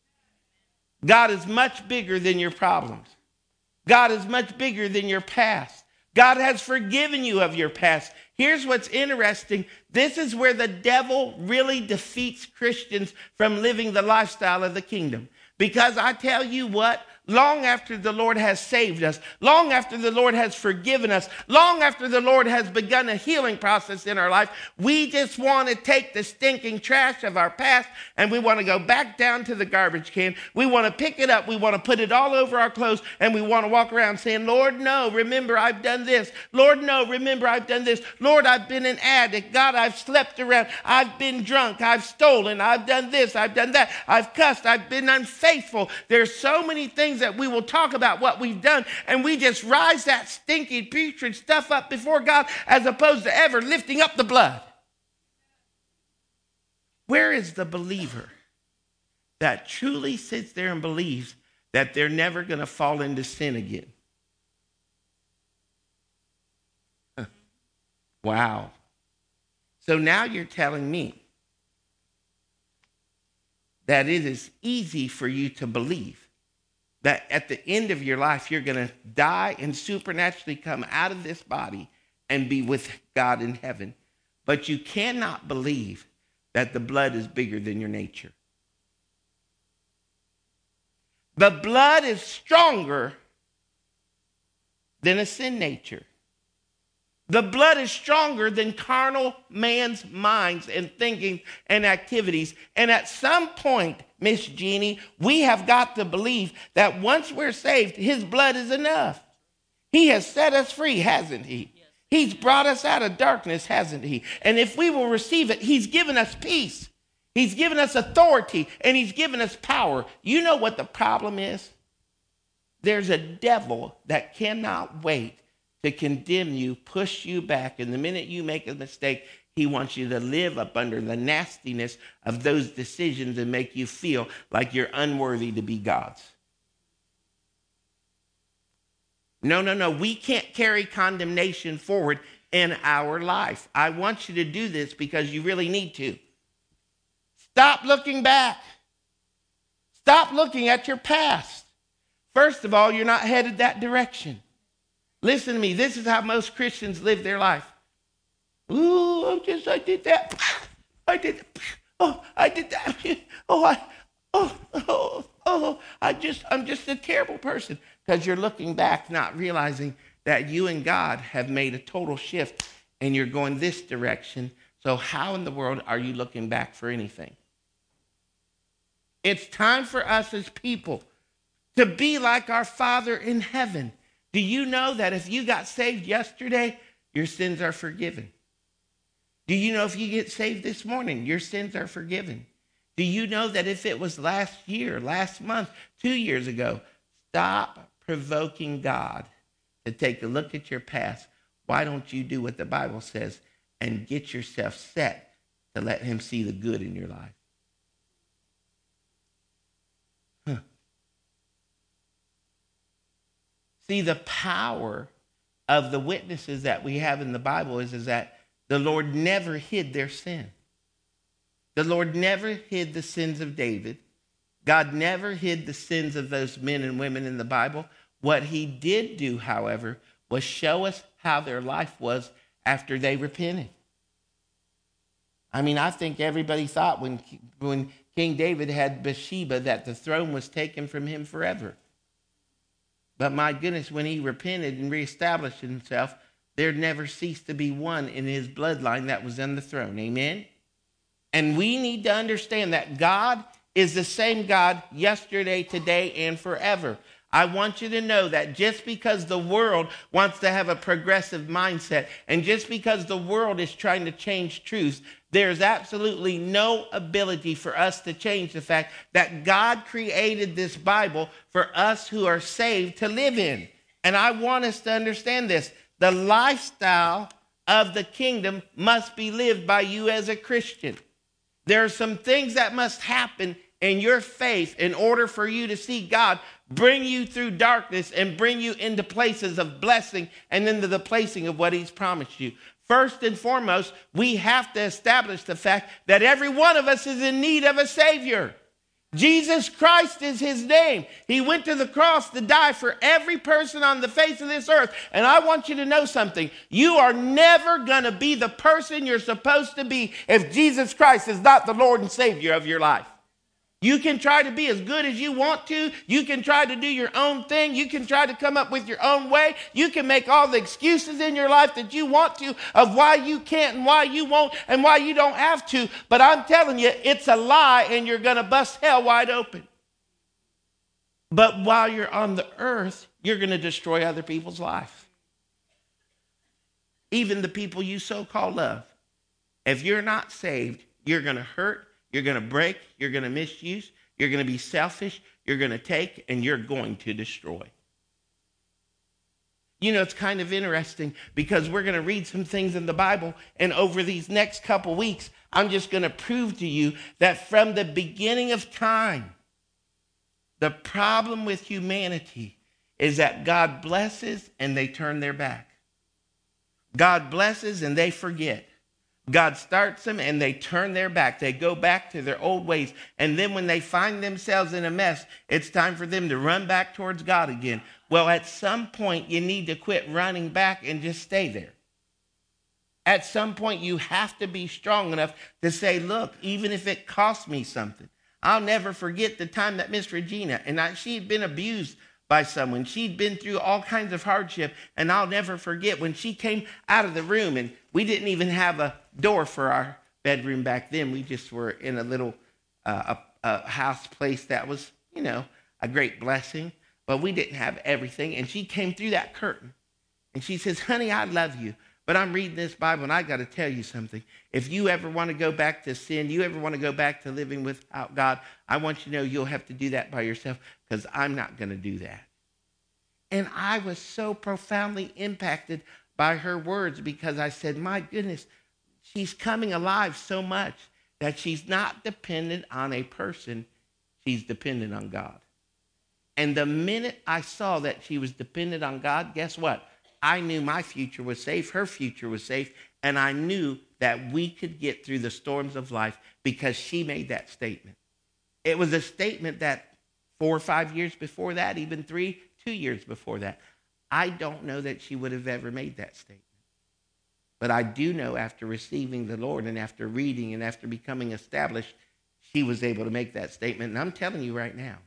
God is much bigger than your problems. God is much bigger than your past. God has forgiven you of your past. Here's what's interesting. This is where the devil really defeats Christians from living the lifestyle of the kingdom. Because I tell you what, long after the Lord has saved us, long after the Lord has forgiven us, long after the Lord has begun a healing process in our life, we just want to take the stinking trash of our past and we want to go back down to the garbage can. We want to pick it up. We want to put it all over our clothes and we want to walk around saying, Lord, no, remember I've done this. Lord, no, remember I've done this. Lord, I've been an addict. God, I've slept around. I've been drunk. I've stolen. I've done this. I've done that. I've cussed. I've been unfaithful. There's so many things that we will talk about what we've done, and we just rise that stinky, putrid stuff up before God as opposed to ever lifting up the blood. Where is the believer that truly sits there and believes that they're never going to fall into sin again? Huh. Wow. So now you're telling me that it is easy for you to believe that at the end of your life, you're going to die and supernaturally come out of this body and be with God in heaven. But you cannot believe that the blood is bigger than your nature. The blood is stronger than a sin nature. The blood is stronger than carnal man's minds and thinking and activities. And at some point, Miss Jeannie, we have got to believe that once we're saved, his blood is enough. He has set us free, hasn't he? Yes. He's brought us out of darkness, hasn't he? And if we will receive it, he's given us peace. He's given us authority, and he's given us power. You know what the problem is? There's a devil that cannot wait to condemn you, push you back, and the minute you make a mistake, He wants you to live up under the nastiness of those decisions and make you feel like you're unworthy to be God's. No, no, no. We can't carry condemnation forward in our life. I want you to do this because you really need to. Stop looking back. Stop looking at your past. First of all, you're not headed that direction. Listen to me. This is how most Christians live their life. Ooh, I'm just, I did that. I did that. Oh, I did that. Oh, I, oh, oh, oh, I just, I'm just a terrible person. Because you're looking back, not realizing that you and God have made a total shift and you're going this direction. So how in the world are you looking back for anything? It's time for us as people to be like our Father in heaven. Do you know that if you got saved yesterday, your sins are forgiven? Do you know if you get saved this morning, your sins are forgiven? Do you know that if it was last year, last month, two years ago, stop provoking God to take a look at your past. Why don't you do what the Bible says and get yourself set to let him see the good in your life? Huh. See, the power of the witnesses that we have in the Bible is, is that the Lord never hid their sin. The Lord never hid the sins of David. God never hid the sins of those men and women in the Bible. What he did do, however, was show us how their life was after they repented. I mean, I think everybody thought when, when King David had Bathsheba that the throne was taken from him forever. But my goodness, when he repented and reestablished himself, there never ceased to be one in his bloodline that was on the throne. Amen? And we need to understand that God is the same God yesterday, today, and forever. I want you to know that just because the world wants to have a progressive mindset and just because the world is trying to change truth, there's absolutely no ability for us to change the fact that God created this Bible for us who are saved to live in. And I want us to understand this. The lifestyle of the kingdom must be lived by you as a Christian. There are some things that must happen in your faith in order for you to see God bring you through darkness and bring you into places of blessing and into the placing of what he's promised you. First and foremost, we have to establish the fact that every one of us is in need of a Savior. Jesus Christ is his name. He went to the cross to die for every person on the face of this earth. And I want you to know something. You are never going to be the person you're supposed to be if Jesus Christ is not the Lord and Savior of your life. You can try to be as good as you want to. You can try to do your own thing. You can try to come up with your own way. You can make all the excuses in your life that you want to of why you can't and why you won't and why you don't have to. But I'm telling you, it's a lie and you're going to bust hell wide open. But while you're on the earth, you're going to destroy other people's life. Even the people you so-called love. If you're not saved, you're going to hurt. You're going to break, you're going to misuse, you're going to be selfish, you're going to take, and you're going to destroy. You know, it's kind of interesting because we're going to read some things in the Bible, and over these next couple weeks, I'm just going to prove to you that from the beginning of time, the problem with humanity is that God blesses and they turn their back. God blesses and they forget. God starts them and they turn their back. They go back to their old ways. And then when they find themselves in a mess, it's time for them to run back towards God again. Well, at some point, you need to quit running back and just stay there. At some point, you have to be strong enough to say, look, even if it costs me something. I'll never forget the time that Miss Regina, and I, she'd been abused by someone. She'd been through all kinds of hardship, and I'll never forget when she came out of the room, and we didn't even have a door for our bedroom back then. We just were in a little uh, a, a house place that was, you know, a great blessing, but we didn't have everything. And she came through that curtain, and she says, honey, I love you, but I'm reading this Bible, and I got to tell you something. If you ever want to go back to sin, you ever want to go back to living without God, I want you to know you'll have to do that by yourself because I'm not going to do that. And I was so profoundly impacted by her words because I said, my goodness, she's coming alive so much that she's not dependent on a person. She's dependent on God. And the minute I saw that she was dependent on God, guess what? I knew my future was safe, her future was safe, and I knew that we could get through the storms of life because she made that statement. It was a statement that four or five years before that, even three, two years before that, I don't know that she would have ever made that statement. But I do know after receiving the Lord and after reading and after becoming established, she was able to make that statement. And I'm telling you right now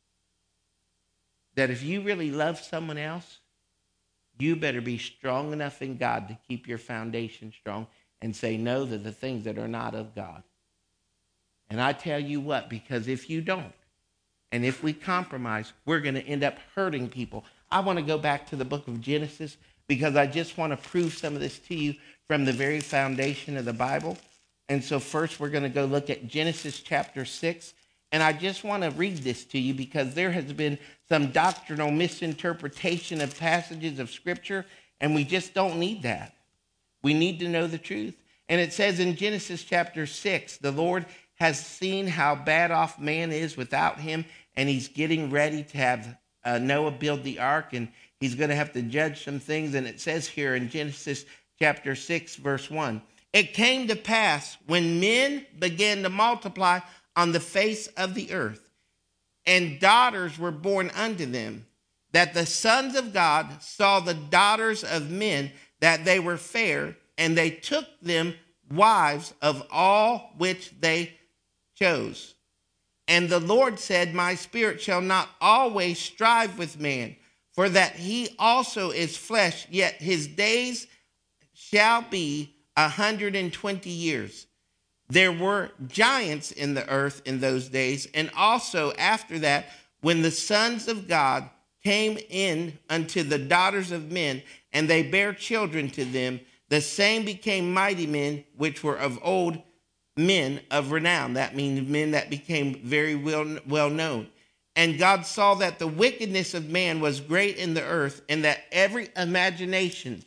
that if you really love someone else, you better be strong enough in God to keep your foundation strong and say no to the things that are not of God. And I tell you what, because if you don't, and if we compromise, we're going to end up hurting people. I want to go back to the book of Genesis because I just want to prove some of this to you from the very foundation of the Bible. And so first we're going to go look at Genesis chapter six. And I just want to read this to you because there has been some doctrinal misinterpretation of passages of Scripture, and we just don't need that. We need to know the truth. And it says in Genesis chapter six, the Lord has seen how bad off man is without him, and he's getting ready to have uh, Noah build the ark, and he's going to have to judge some things. And it says here in Genesis chapter six, verse one, it came to pass when men began to multiply on the face of the earth, and daughters were born unto them, that the sons of God saw the daughters of men, that they were fair, and they took them wives of all which they chose. And the Lord said, my spirit shall not always strive with man, for that he also is flesh, yet his days shall be a hundred and twenty years. There were giants in the earth in those days, and also after that, when the sons of God came in unto the daughters of men, and they bare children to them, the same became mighty men, which were of old, men of renown. That means men that became very well, well known. And God saw that the wickedness of man was great in the earth, and that every imagination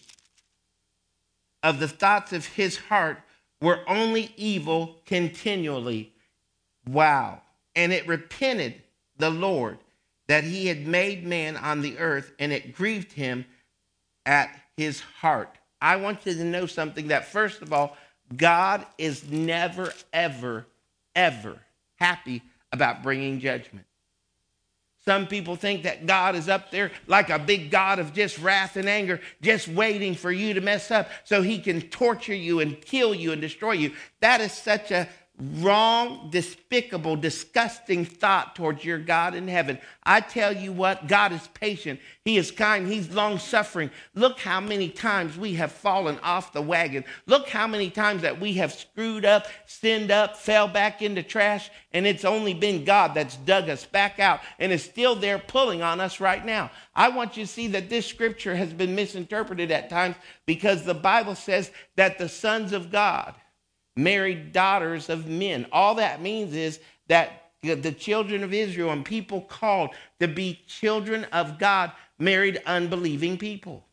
of the thoughts of his heart were only evil continually. Wow. And it repented the Lord that he had made man on the earth, and it grieved him at his heart. I want you to know something, that first of all, God is never, ever, ever happy about bringing judgment. Some people think that God is up there like a big God of just wrath and anger, just waiting for you to mess up so he can torture you and kill you and destroy you. That is such a wrong, despicable, disgusting thought towards your God in heaven. I tell you what, God is patient. He is kind. He's long-suffering. Look how many times we have fallen off the wagon. Look how many times that we have screwed up, sinned up, fell back into trash, and it's only been God that's dug us back out and is still there pulling on us right now. I want you to see that this scripture has been misinterpreted at times because the Bible says that the sons of God married daughters of men. All that means is that the children of Israel and people called to be children of God married unbelieving people.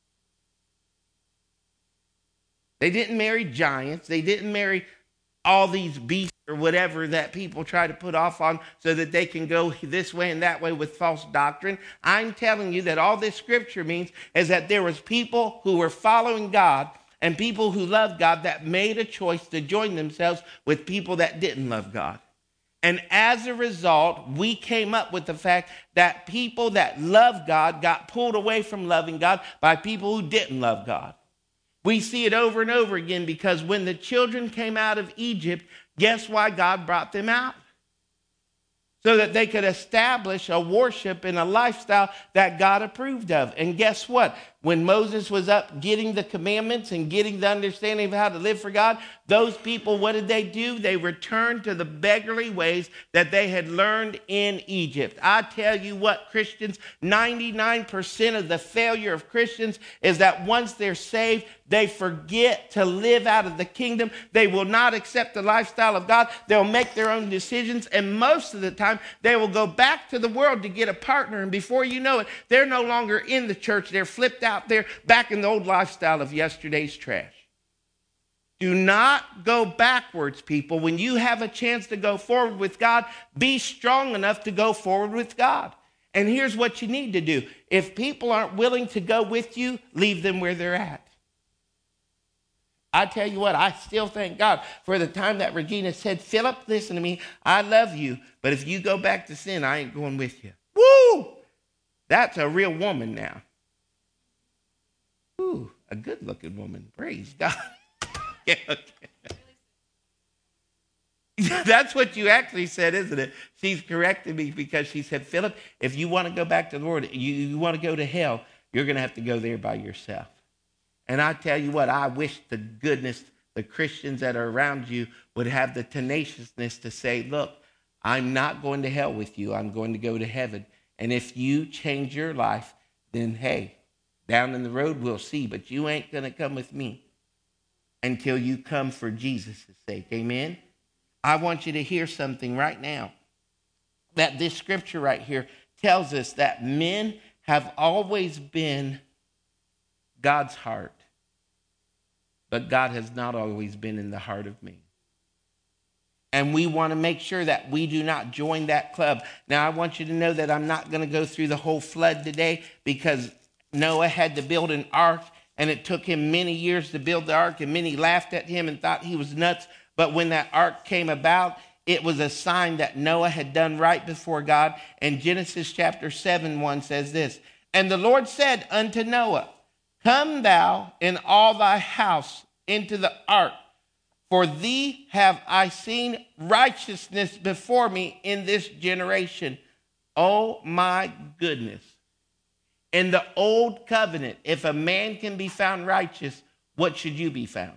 They didn't marry giants. They didn't marry all these beasts or whatever that people try to put off on so that they can go this way and that way with false doctrine. I'm telling you that all this scripture means is that there was people who were following God and people who loved God that made a choice to join themselves with people that didn't love God. And as a result, we came up with the fact that people that love God got pulled away from loving God by people who didn't love God. We see it over and over again because when the children came out of Egypt, guess why God brought them out? So that they could establish a worship and a lifestyle that God approved of. And guess what? When Moses was up getting the commandments and getting the understanding of how to live for God, those people, what did they do? They returned to the beggarly ways that they had learned in Egypt. I tell you what, Christians, ninety-nine percent of the failure of Christians is that once they're saved, they forget to live out of the kingdom. They will not accept the lifestyle of God. They'll make their own decisions. And most of the time, they will go back to the world to get a partner. And before you know it, they're no longer in the church. They're flipped out there back in the old lifestyle of yesterday's trash. Do not go backwards, people. When you have a chance to go forward with God, be strong enough to go forward with God. And here's what you need to do. If people aren't willing to go with you, leave them where they're at. I tell you what, I still thank God for the time that Regina said, Philip, listen to me, I love you, but if you go back to sin, I ain't going with you. Woo! That's a real woman now. Ooh, a good-looking woman. Praise God. Yeah, okay. That's what you actually said, isn't it? She's corrected me because she said, Philip, if you want to go back to the Lord, you, you want to go to hell, you're going to have to go there by yourself. And I tell you what, I wish to goodness the Christians that are around you would have the tenaciousness to say, look, I'm not going to hell with you. I'm going to go to heaven. And if you change your life, then hey, down in the road we'll see. But you ain't going to come with me until you come for Jesus' sake. Amen? I want you to hear something right now. That this scripture right here tells us that men have always been God's heart. But God has not always been in the heart of me. And we want to make sure that we do not join that club. Now, I want you to know that I'm not going to go through the whole flood today because Noah had to build an ark, and it took him many years to build the ark, and many laughed at him and thought he was nuts. But when that ark came about, it was a sign that Noah had done right before God. And Genesis chapter seven, one says this, and the Lord said unto Noah, come thou and all thy house into the ark, for thee have I seen righteousness before me in this generation. Oh my goodness. In the old covenant, if a man can be found righteous, what should you be found?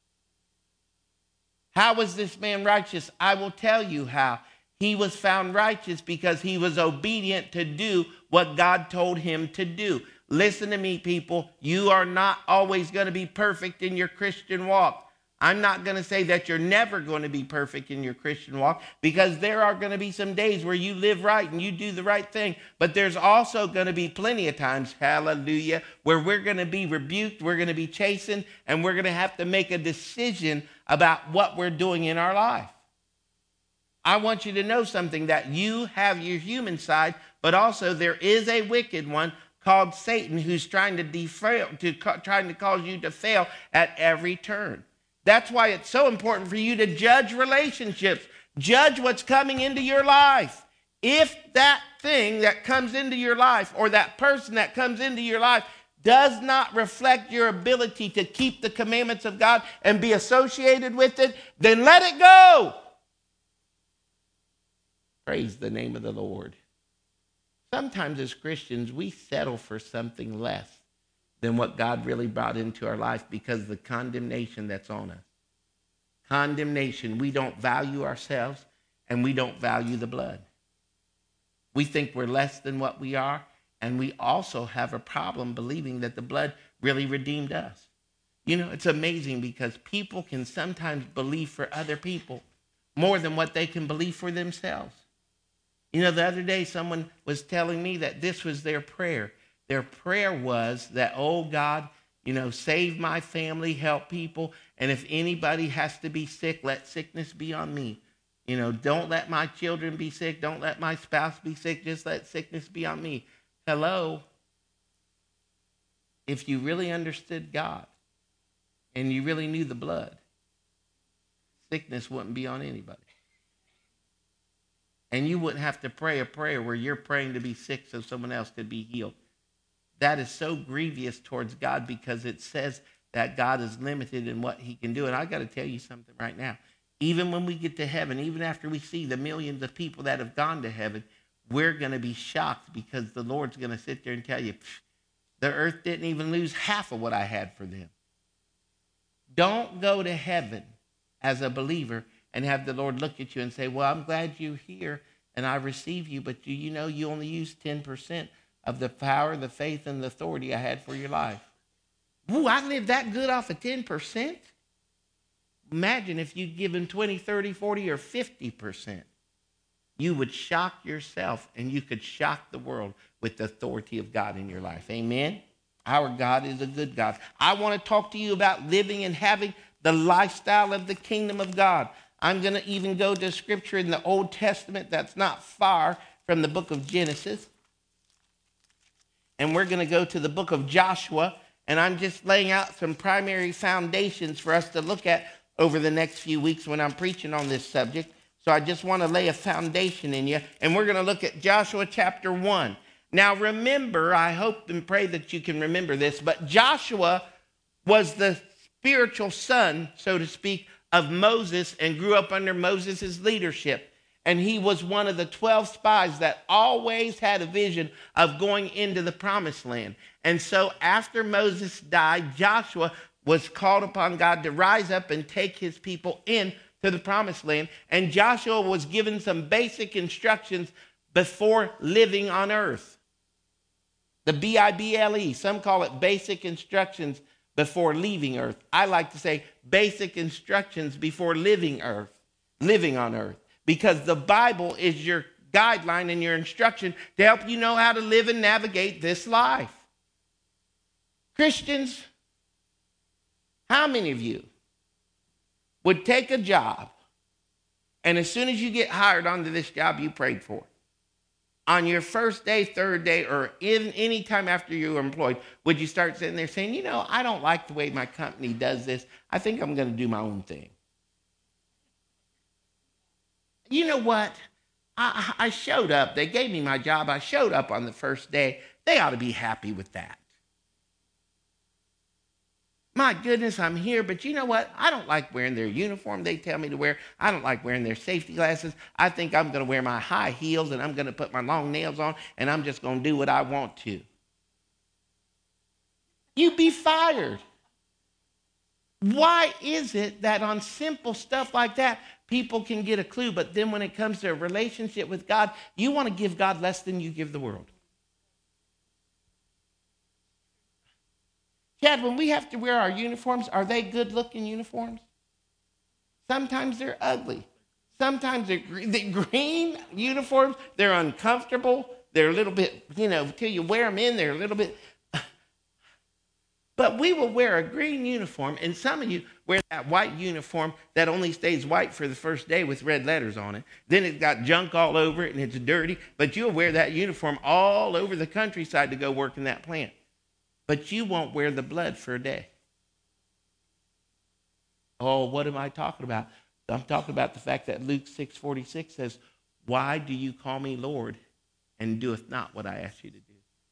How was this man righteous? I will tell you how. He was found righteous because he was obedient to do what God told him to do. Listen to me, people. You are not always going to be perfect in your Christian walk. I'm not going to say that you're never going to be perfect in your Christian walk, because there are going to be some days where you live right and you do the right thing. But there's also going to be plenty of times, hallelujah, where we're going to be rebuked, we're going to be chastened, and we're going to have to make a decision about what we're doing in our life. I want you to know something, that you have your human side, but also there is a wicked one called Satan who's trying to defrail, to trying to cause you to fail at every turn. That's why it's so important for you to judge relationships. Judge what's coming into your life. If that thing that comes into your life, or that person that comes into your life, does not reflect your ability to keep the commandments of God and be associated with it, then let it go. Praise the name of the Lord. Sometimes as Christians, we settle for something less than what God really brought into our life because of the condemnation that's on us. Condemnation. We don't value ourselves, and we don't value the blood. We think we're less than what we are, and we also have a problem believing that the blood really redeemed us. You know, it's amazing because people can sometimes believe for other people more than what they can believe for themselves. You know, the other day someone was telling me that this was their prayer. Their prayer was that, oh God, you know, save my family, help people. And if anybody has to be sick, let sickness be on me. You know, don't let my children be sick. Don't let my spouse be sick. Just let sickness be on me. Hello. If you really understood God and you really knew the blood, sickness wouldn't be on anybody. And you wouldn't have to pray a prayer where you're praying to be sick so someone else could be healed. That is so grievous towards God because it says that God is limited in what he can do. And I got to tell you something right now. Even when we get to heaven, even after we see the millions of people that have gone to heaven, we're going to be shocked because the Lord's going to sit there and tell you, the earth didn't even lose half of what I had for them. Don't go to heaven as a believer and have the Lord look at you and say, well, I'm glad you're here and I receive you, but do you know you only used ten percent of the power, the faith, and the authority I had for your life? Ooh, I lived that good off of ten percent? Imagine if you'd given twenty, thirty, forty, or fifty percent. You would shock yourself and you could shock the world with the authority of God in your life. Amen? Our God is a good God. I want to talk to you about living and having the lifestyle of the kingdom of God. I'm going to even go to scripture in the Old Testament that's not far from the book of Genesis. And we're going to go to the book of Joshua. And I'm just laying out some primary foundations for us to look at over the next few weeks when I'm preaching on this subject. So I just want to lay a foundation in you. And we're going to look at Joshua chapter one. Now remember, I hope and pray that you can remember this, but Joshua was the spiritual son, so to speak, of Moses and grew up under Moses' leadership. And he was one of the twelve spies that always had a vision of going into the promised land. And so after Moses died, Joshua was called upon God to rise up and take his people in to the promised land. And Joshua was given some basic instructions before living on earth. The B I B L E, some call it basic instructions before leaving earth. I like to say basic instructions before living earth, living on earth. Because the Bible is your guideline and your instruction to help you know how to live and navigate this life. Christians, how many of you would take a job and as soon as you get hired onto this job you prayed for, on your first day, third day, or in any time after you were employed, would you start sitting there saying, you know, I don't like the way my company does this. I think I'm going to do my own thing. You know what? I, I showed up. They gave me my job. I showed up on the first day. They ought to be happy with that. My goodness, I'm here, but you know what? I don't like wearing their uniform they tell me to wear. I don't like wearing their safety glasses. I think I'm going to wear my high heels and I'm going to put my long nails on and I'm just going to do what I want to. You'd be fired. Why is it that on simple stuff like that, people can get a clue, but then when it comes to a relationship with God, you want to give God less than you give the world? Chad, when we have to wear our uniforms, are they good-looking uniforms? Sometimes they're ugly. Sometimes they're green. The green uniforms, they're uncomfortable. They're a little bit, you know, until you wear them in, they're a little bit. But we will wear a green uniform, and some of you wear that white uniform that only stays white for the first day with red letters on it. Then it's got junk all over it, and it's dirty. But you'll wear that uniform all over the countryside to go work in that plant. But you won't wear the blood for a day. Oh, what am I talking about? I'm talking about the fact that Luke six forty-six says, why do you call me Lord and doeth not what I ask you to do?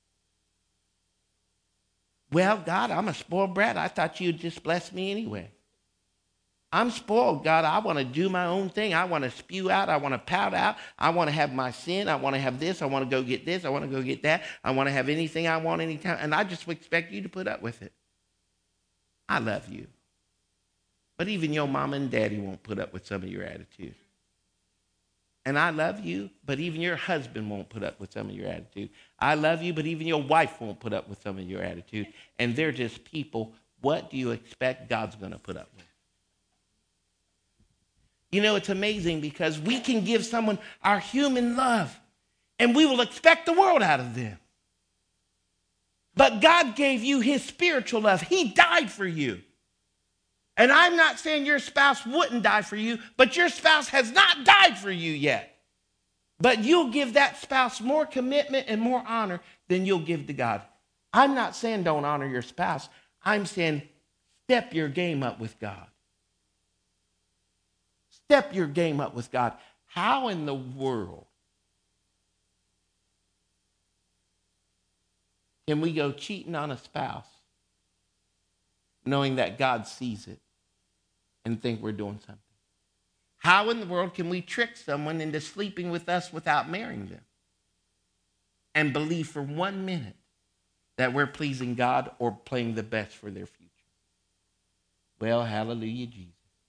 Well, God, I'm a spoiled brat. I thought you'd just bless me anyway. I'm spoiled, God. I want to do my own thing. I want to spew out. I want to pout out. I want to have my sin. I want to have this. I want to go get this. I want to go get that. I want to have anything I want anytime. And I just expect you to put up with it. I love you. But even your mama and daddy won't put up with some of your attitude. And I love you, but even your husband won't put up with some of your attitude. I love you, but even your wife won't put up with some of your attitude. And they're just people. What do you expect God's going to put up with? You know, it's amazing because we can give someone our human love and we will expect the world out of them. But God gave you his spiritual love. He died for you. And I'm not saying your spouse wouldn't die for you, but your spouse has not died for you yet. But you'll give that spouse more commitment and more honor than you'll give to God. I'm not saying don't honor your spouse. I'm saying step your game up with God. Step your game up with God. How in the world can we go cheating on a spouse knowing that God sees it and think we're doing something? How in the world can we trick someone into sleeping with us without marrying them and believe for one minute that we're pleasing God or playing the best for their future? Well, hallelujah, Jesus.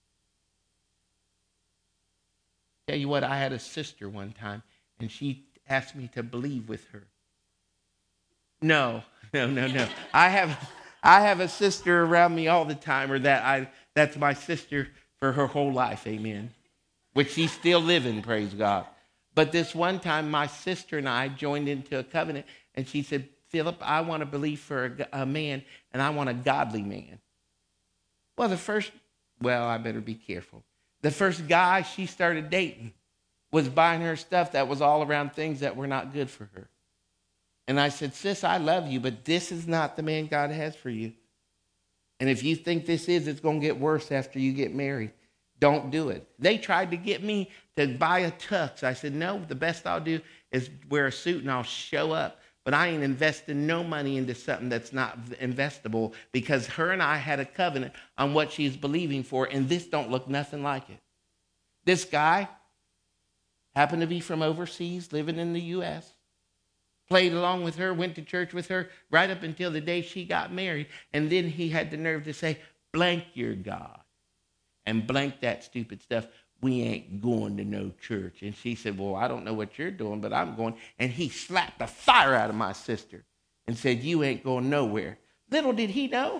Tell you what, I had a sister one time, and she asked me to believe with her. No, no, no, no. I have I have a sister around me all the time, or that I that's my sister for her whole life, amen. Which she's still living, praise God. But this one time, my sister and I joined into a covenant, and she said, Philip, I want to believe for a, a man, and I want a godly man. Well, the first well, I better be careful. The first guy she started dating was buying her stuff that was all around things that were not good for her. And I said, sis, I love you, but this is not the man God has for you. And if you think this is, it's going to get worse after you get married. Don't do it. They tried to get me to buy a tux. I said, no, the best I'll do is wear a suit and I'll show up. But I ain't investing no money into something that's not investable, because her and I had a covenant on what she's believing for, and this don't look nothing like it. This guy happened to be from overseas, living in the U S, played along with her, went to church with her right up until the day she got married. And then he had the nerve to say, blank your God and blank that stupid stuff. We ain't going to no church. And she said, well, I don't know what you're doing, but I'm going. And he slapped the fire out of my sister and said, you ain't going nowhere. Little did he know,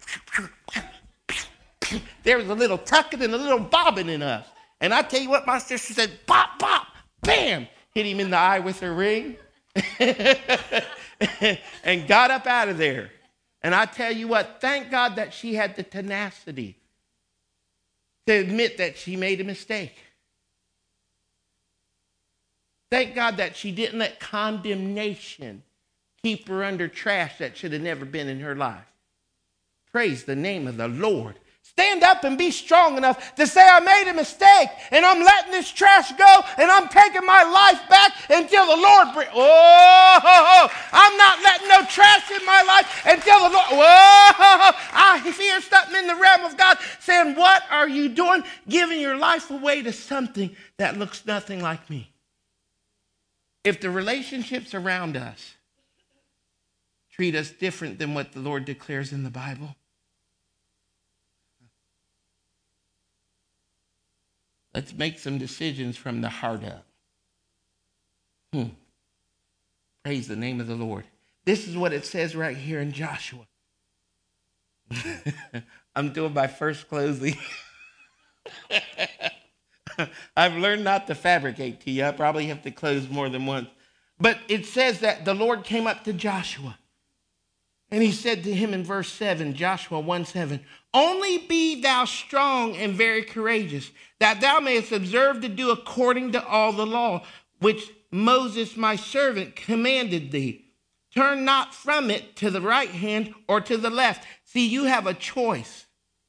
there was a little tucking and a little bobbing in us. And I tell you what, my sister said, pop, pop, bam, hit him in the eye with her ring and got up out of there. And I tell you what, thank God that she had the tenacity to admit that she made a mistake. Thank God that she didn't let condemnation keep her under trash that should have never been in her life. Praise the name of the Lord. Stand up and be strong enough to say, I made a mistake and I'm letting this trash go and I'm taking my life back until the Lord brings. Oh, I'm not letting no trash in my life until the Lord. Whoa, I hear something in the realm of God saying, what are you doing? Giving your life away to something that looks nothing like me. If the relationships around us treat us different than what the Lord declares in the Bible, let's make some decisions from the heart up. Hmm. Praise the name of the Lord. This is what it says right here in Joshua. I'm doing my first closing. I've learned not to fabricate to you. I probably have to close more than once. But it says that the Lord came up to Joshua. And he said to him in verse seven, Joshua one seven, only be thou strong and very courageous, that thou mayest observe to do according to all the law, which Moses my servant commanded thee. Turn not from it to the right hand or to the left. See, you have a choice.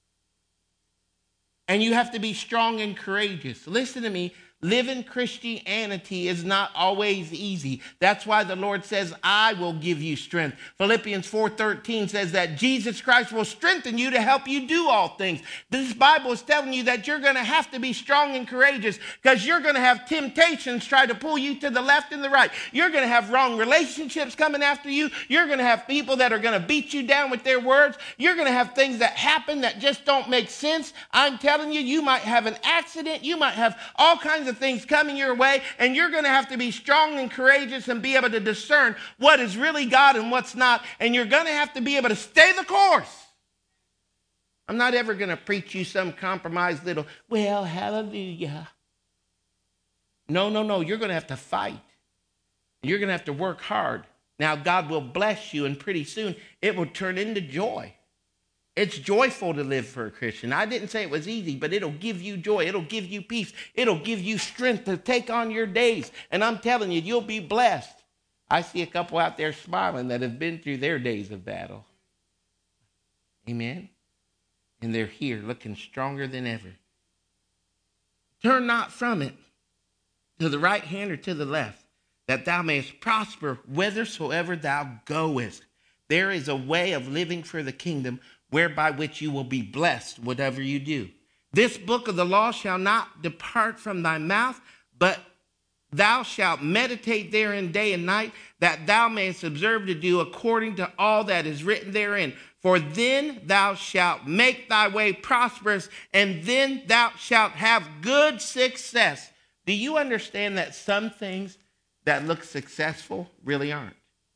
And you have to be strong and courageous. Listen to me. Living Christianity is not always easy. That's why the Lord says, I will give you strength. Philippians four thirteen says that Jesus Christ will strengthen you to help you do all things. This Bible is telling you that you're going to have to be strong and courageous, because you're going to have temptations try to pull you to the left and the right. You're going to have wrong relationships coming after you. You're going to have people that are going to beat you down with their words. You're going to have things that happen that just don't make sense. I'm telling you, you might have an accident. You might have all kinds of things coming your way, and you're going to have to be strong and courageous and be able to discern what is really God and what's not, and you're going to have to be able to stay the course. I'm not ever going to preach you some compromised little, well, hallelujah. No, no, no. You're going to have to fight. You're going to have to work hard. Now, God will bless you, and pretty soon it will turn into joy. It's joyful to live for a Christian. I didn't say it was easy, but it'll give you joy. It'll give you peace. It'll give you strength to take on your days. And I'm telling you, you'll be blessed. I see a couple out there smiling that have been through their days of battle. Amen. And they're here looking stronger than ever. Turn not from it to the right hand or to the left, that thou mayest prosper whithersoever thou goest. There is a way of living for the kingdom whereby which you will be blessed, whatever you do. This book of the law shall not depart from thy mouth, but thou shalt meditate therein day and night, that thou mayest observe to do according to all that is written therein. For then thou shalt make thy way prosperous, and then thou shalt have good success. Do you understand that some things that look successful really aren't?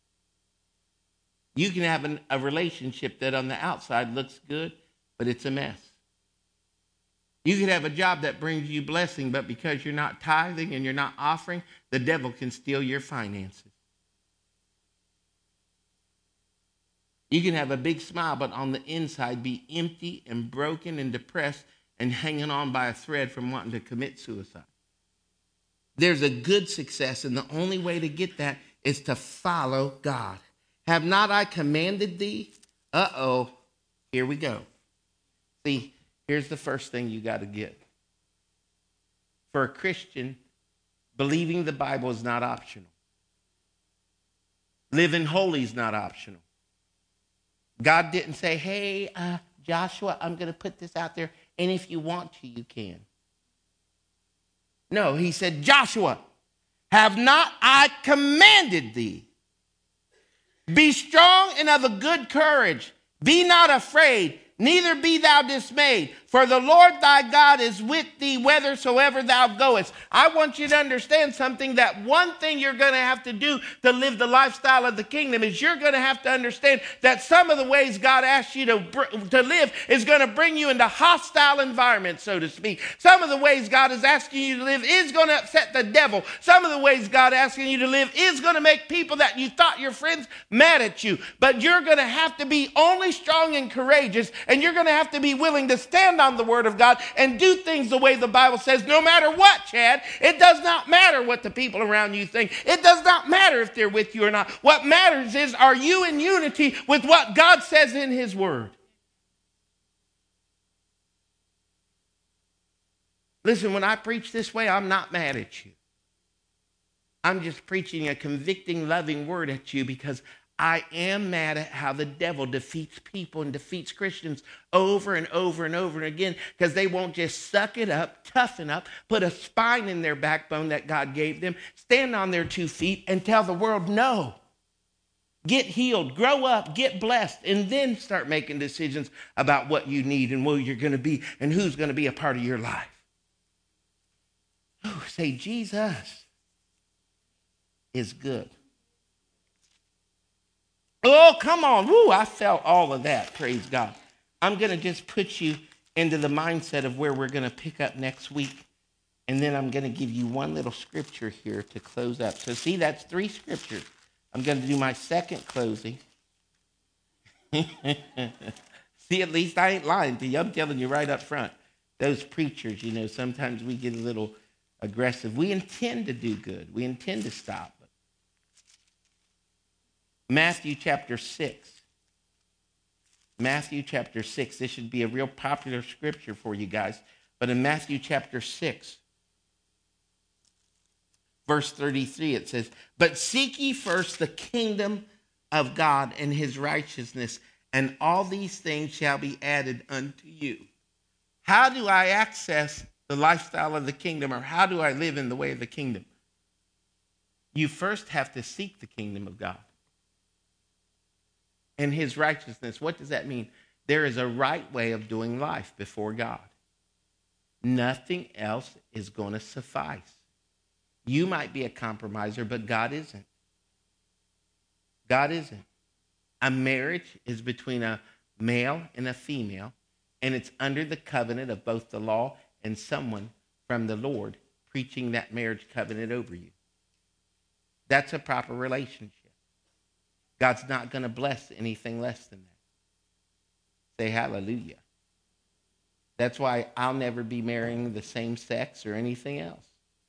You can have an, a relationship that on the outside looks good, but it's a mess. You can have a job that brings you blessing, but because you're not tithing and you're not offering, the devil can steal your finances. You can have a big smile, but on the inside be empty and broken and depressed and hanging on by a thread from wanting to commit suicide. There's a good success, and the only way to get that is to follow God. Have not I commanded thee? Uh-oh, here we go. See, here's the first thing you got to get. For a Christian, believing the Bible is not optional. Living holy is not optional. God didn't say, hey, uh, Joshua, I'm going to put this out there, and if you want to, you can. No, he said, Joshua, have not I commanded thee? Be strong and of a good courage. Be not afraid, neither be thou dismayed, for the Lord thy God is with thee whithersoever thou goest. I want you to understand something, that one thing you're going to have to do to live the lifestyle of the kingdom is you're going to have to understand that some of the ways God asks you to, to live is going to bring you into hostile environments, so to speak. Some of the ways God is asking you to live is going to upset the devil. Some of the ways God is asking you to live is going to make people that you thought your friends mad at you. But you're going to have to be only strong and courageous, and you're going to have to be willing to stand on the word of God and do things the way the Bible says, no matter what, Chad. It does not matter what the people around you think. It does not matter if they're with you or not. What matters is, are you in unity with what God says in his word? Listen, when I preach this way, I'm not mad at you. I'm just preaching a convicting, loving word at you, because I am mad at how the devil defeats people and defeats Christians over and over and over and again, because they won't just suck it up, toughen up, put a spine in their backbone that God gave them, stand on their two feet and tell the world no. Get healed, grow up, get blessed, and then start making decisions about what you need and where you're going to be and who's going to be a part of your life. Ooh, say, Jesus is good. Oh, come on. Woo, I felt all of that. Praise God. I'm going to just put you into the mindset of where we're going to pick up next week. And then I'm going to give you one little scripture here to close up. So see, that's three scriptures. I'm going to do my second closing. See, at least I ain't lying to you. I'm telling you right up front. Those preachers, you know, sometimes we get a little aggressive. We intend to do good. We intend to stop. Matthew chapter six. Matthew chapter six. This should be a real popular scripture for you guys. But in Matthew chapter six, verse thirty-three, it says, but seek ye first the kingdom of God and his righteousness, and all these things shall be added unto you. How do I access the lifestyle of the kingdom, or how do I live in the way of the kingdom? You first have to seek the kingdom of God and his righteousness. What does that mean? There is a right way of doing life before God. Nothing else is going to suffice. You might be a compromiser, but God isn't. God isn't. A marriage is between a male and a female, and it's under the covenant of both the law and someone from the Lord preaching that marriage covenant over you. That's a proper relationship. God's not going to bless anything less than that. Say hallelujah. That's why I'll never be marrying the same sex or anything else.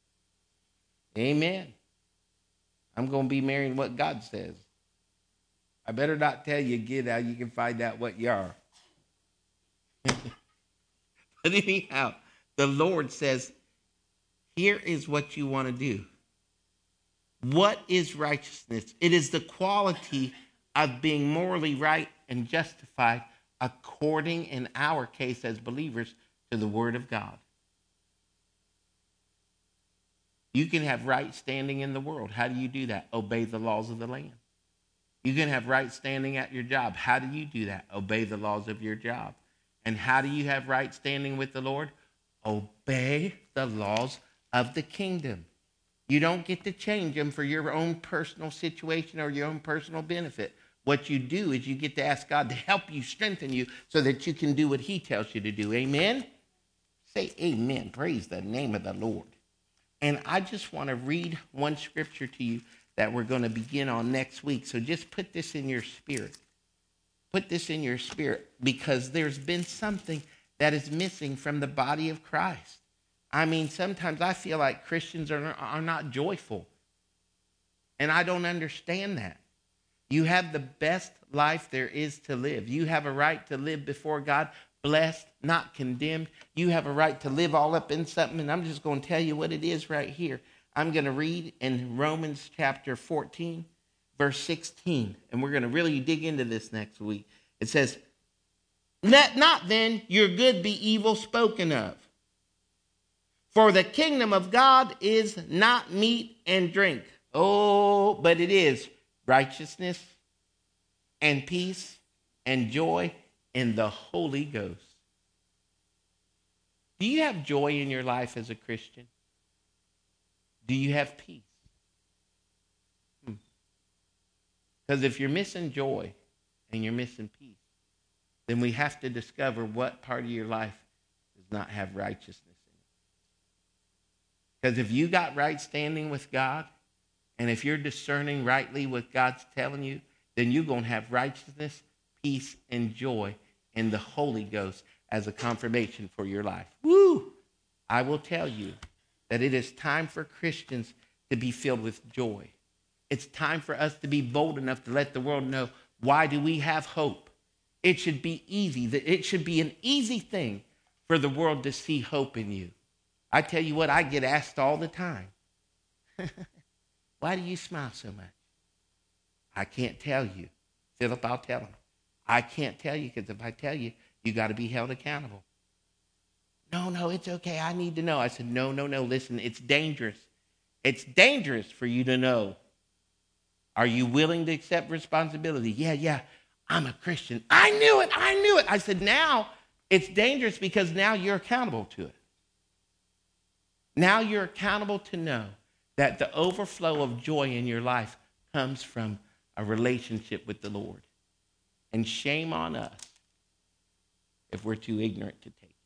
Amen. I'm going to be marrying what God says. I better not tell you again how you can find out what you are. But anyhow, the Lord says, here is what you want to do. What is righteousness? It is the quality of being morally right and justified according, in our case as believers, to the word of God. You can have right standing in the world. How do you do that? Obey the laws of the land. You can have right standing at your job. How do you do that? Obey the laws of your job. And how do you have right standing with the Lord? Obey the laws of the kingdom. You don't get to change them for your own personal situation or your own personal benefit. What you do is you get to ask God to help you, strengthen you, so that you can do what he tells you to do. Amen? Say amen. Praise the name of the Lord. And I just want to read one scripture to you that we're going to begin on next week. So just put this in your spirit. Put this in your spirit, because there's been something that is missing from the body of Christ. I mean, sometimes I feel like Christians are, are not joyful. And I don't understand that. You have the best life there is to live. You have a right to live before God, blessed, not condemned. You have a right to live all up in something. And I'm just going to tell you what it is right here. I'm going to read in Romans chapter fourteen, verse sixteen. And we're going to really dig into this next week. It says, let not then your good be evil spoken of. For the kingdom of God is not meat and drink. Oh, but it is righteousness and peace and joy in the Holy Ghost. Do you have joy in your life as a Christian? Do you have peace? Because hmm. if you're missing joy and you're missing peace, then we have to discover what part of your life does not have righteousness in it. Because if you got right standing with God, and if you're discerning rightly what God's telling you, then you're going to have righteousness, peace, and joy in the Holy Ghost as a confirmation for your life. Woo! I will tell you that it is time for Christians to be filled with joy. It's time for us to be bold enough to let the world know, why do we have hope? It should be easy. It should be an easy thing for the world to see hope in you. I tell you what, I get asked all the time. Why do you smile so much? I can't tell you. Philip, I'll tell him. I can't tell you, because if I tell you, you got to be held accountable. No, no, it's okay. I need to know. I said, no, no, no. Listen, it's dangerous. It's dangerous for you to know. Are you willing to accept responsibility? Yeah, yeah, I'm a Christian. I knew it. I knew it. I said, now it's dangerous because now you're accountable to it. Now you're accountable to know that the overflow of joy in your life comes from a relationship with the Lord. And shame on us if we're too ignorant to take it.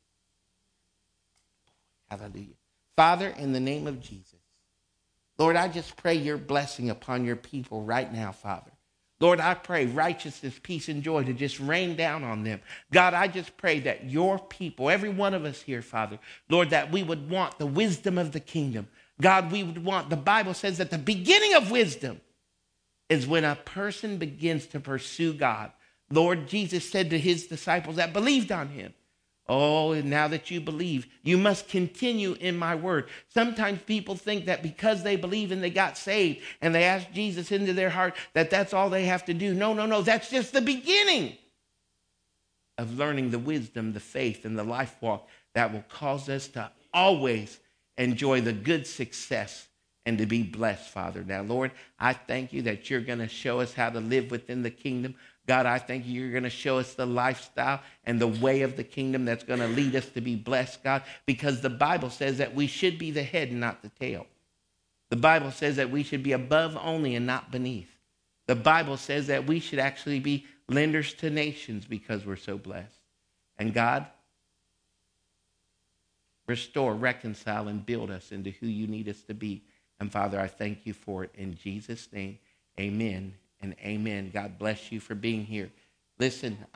Hallelujah. Father, in the name of Jesus, Lord, I just pray your blessing upon your people right now, Father. Lord, I pray righteousness, peace, and joy to just rain down on them. God, I just pray that your people, every one of us here, Father, Lord, that we would want the wisdom of the kingdom. God, we would want, the Bible says that the beginning of wisdom is when a person begins to pursue God. Lord, Jesus said to his disciples that believed on him, oh, and now that you believe, you must continue in my word. Sometimes people think that because they believe and they got saved and they asked Jesus into their heart, that that's all they have to do. No, no, no. That's just the beginning of learning the wisdom, the faith, and the life walk that will cause us to always enjoy the good success and to be blessed, Father. Now, Lord, I thank you that you're going to show us how to live within the kingdom. God, I thank you you're going to show us the lifestyle and the way of the kingdom that's going to lead us to be blessed, God, because the Bible says that we should be the head and not the tail. The Bible says that we should be above only and not beneath. The Bible says that we should actually be lenders to nations because we're so blessed. And God, restore, reconcile, and build us into who you need us to be. And Father, I thank you for it in Jesus' name. Amen and amen. God bless you for being here. Listen.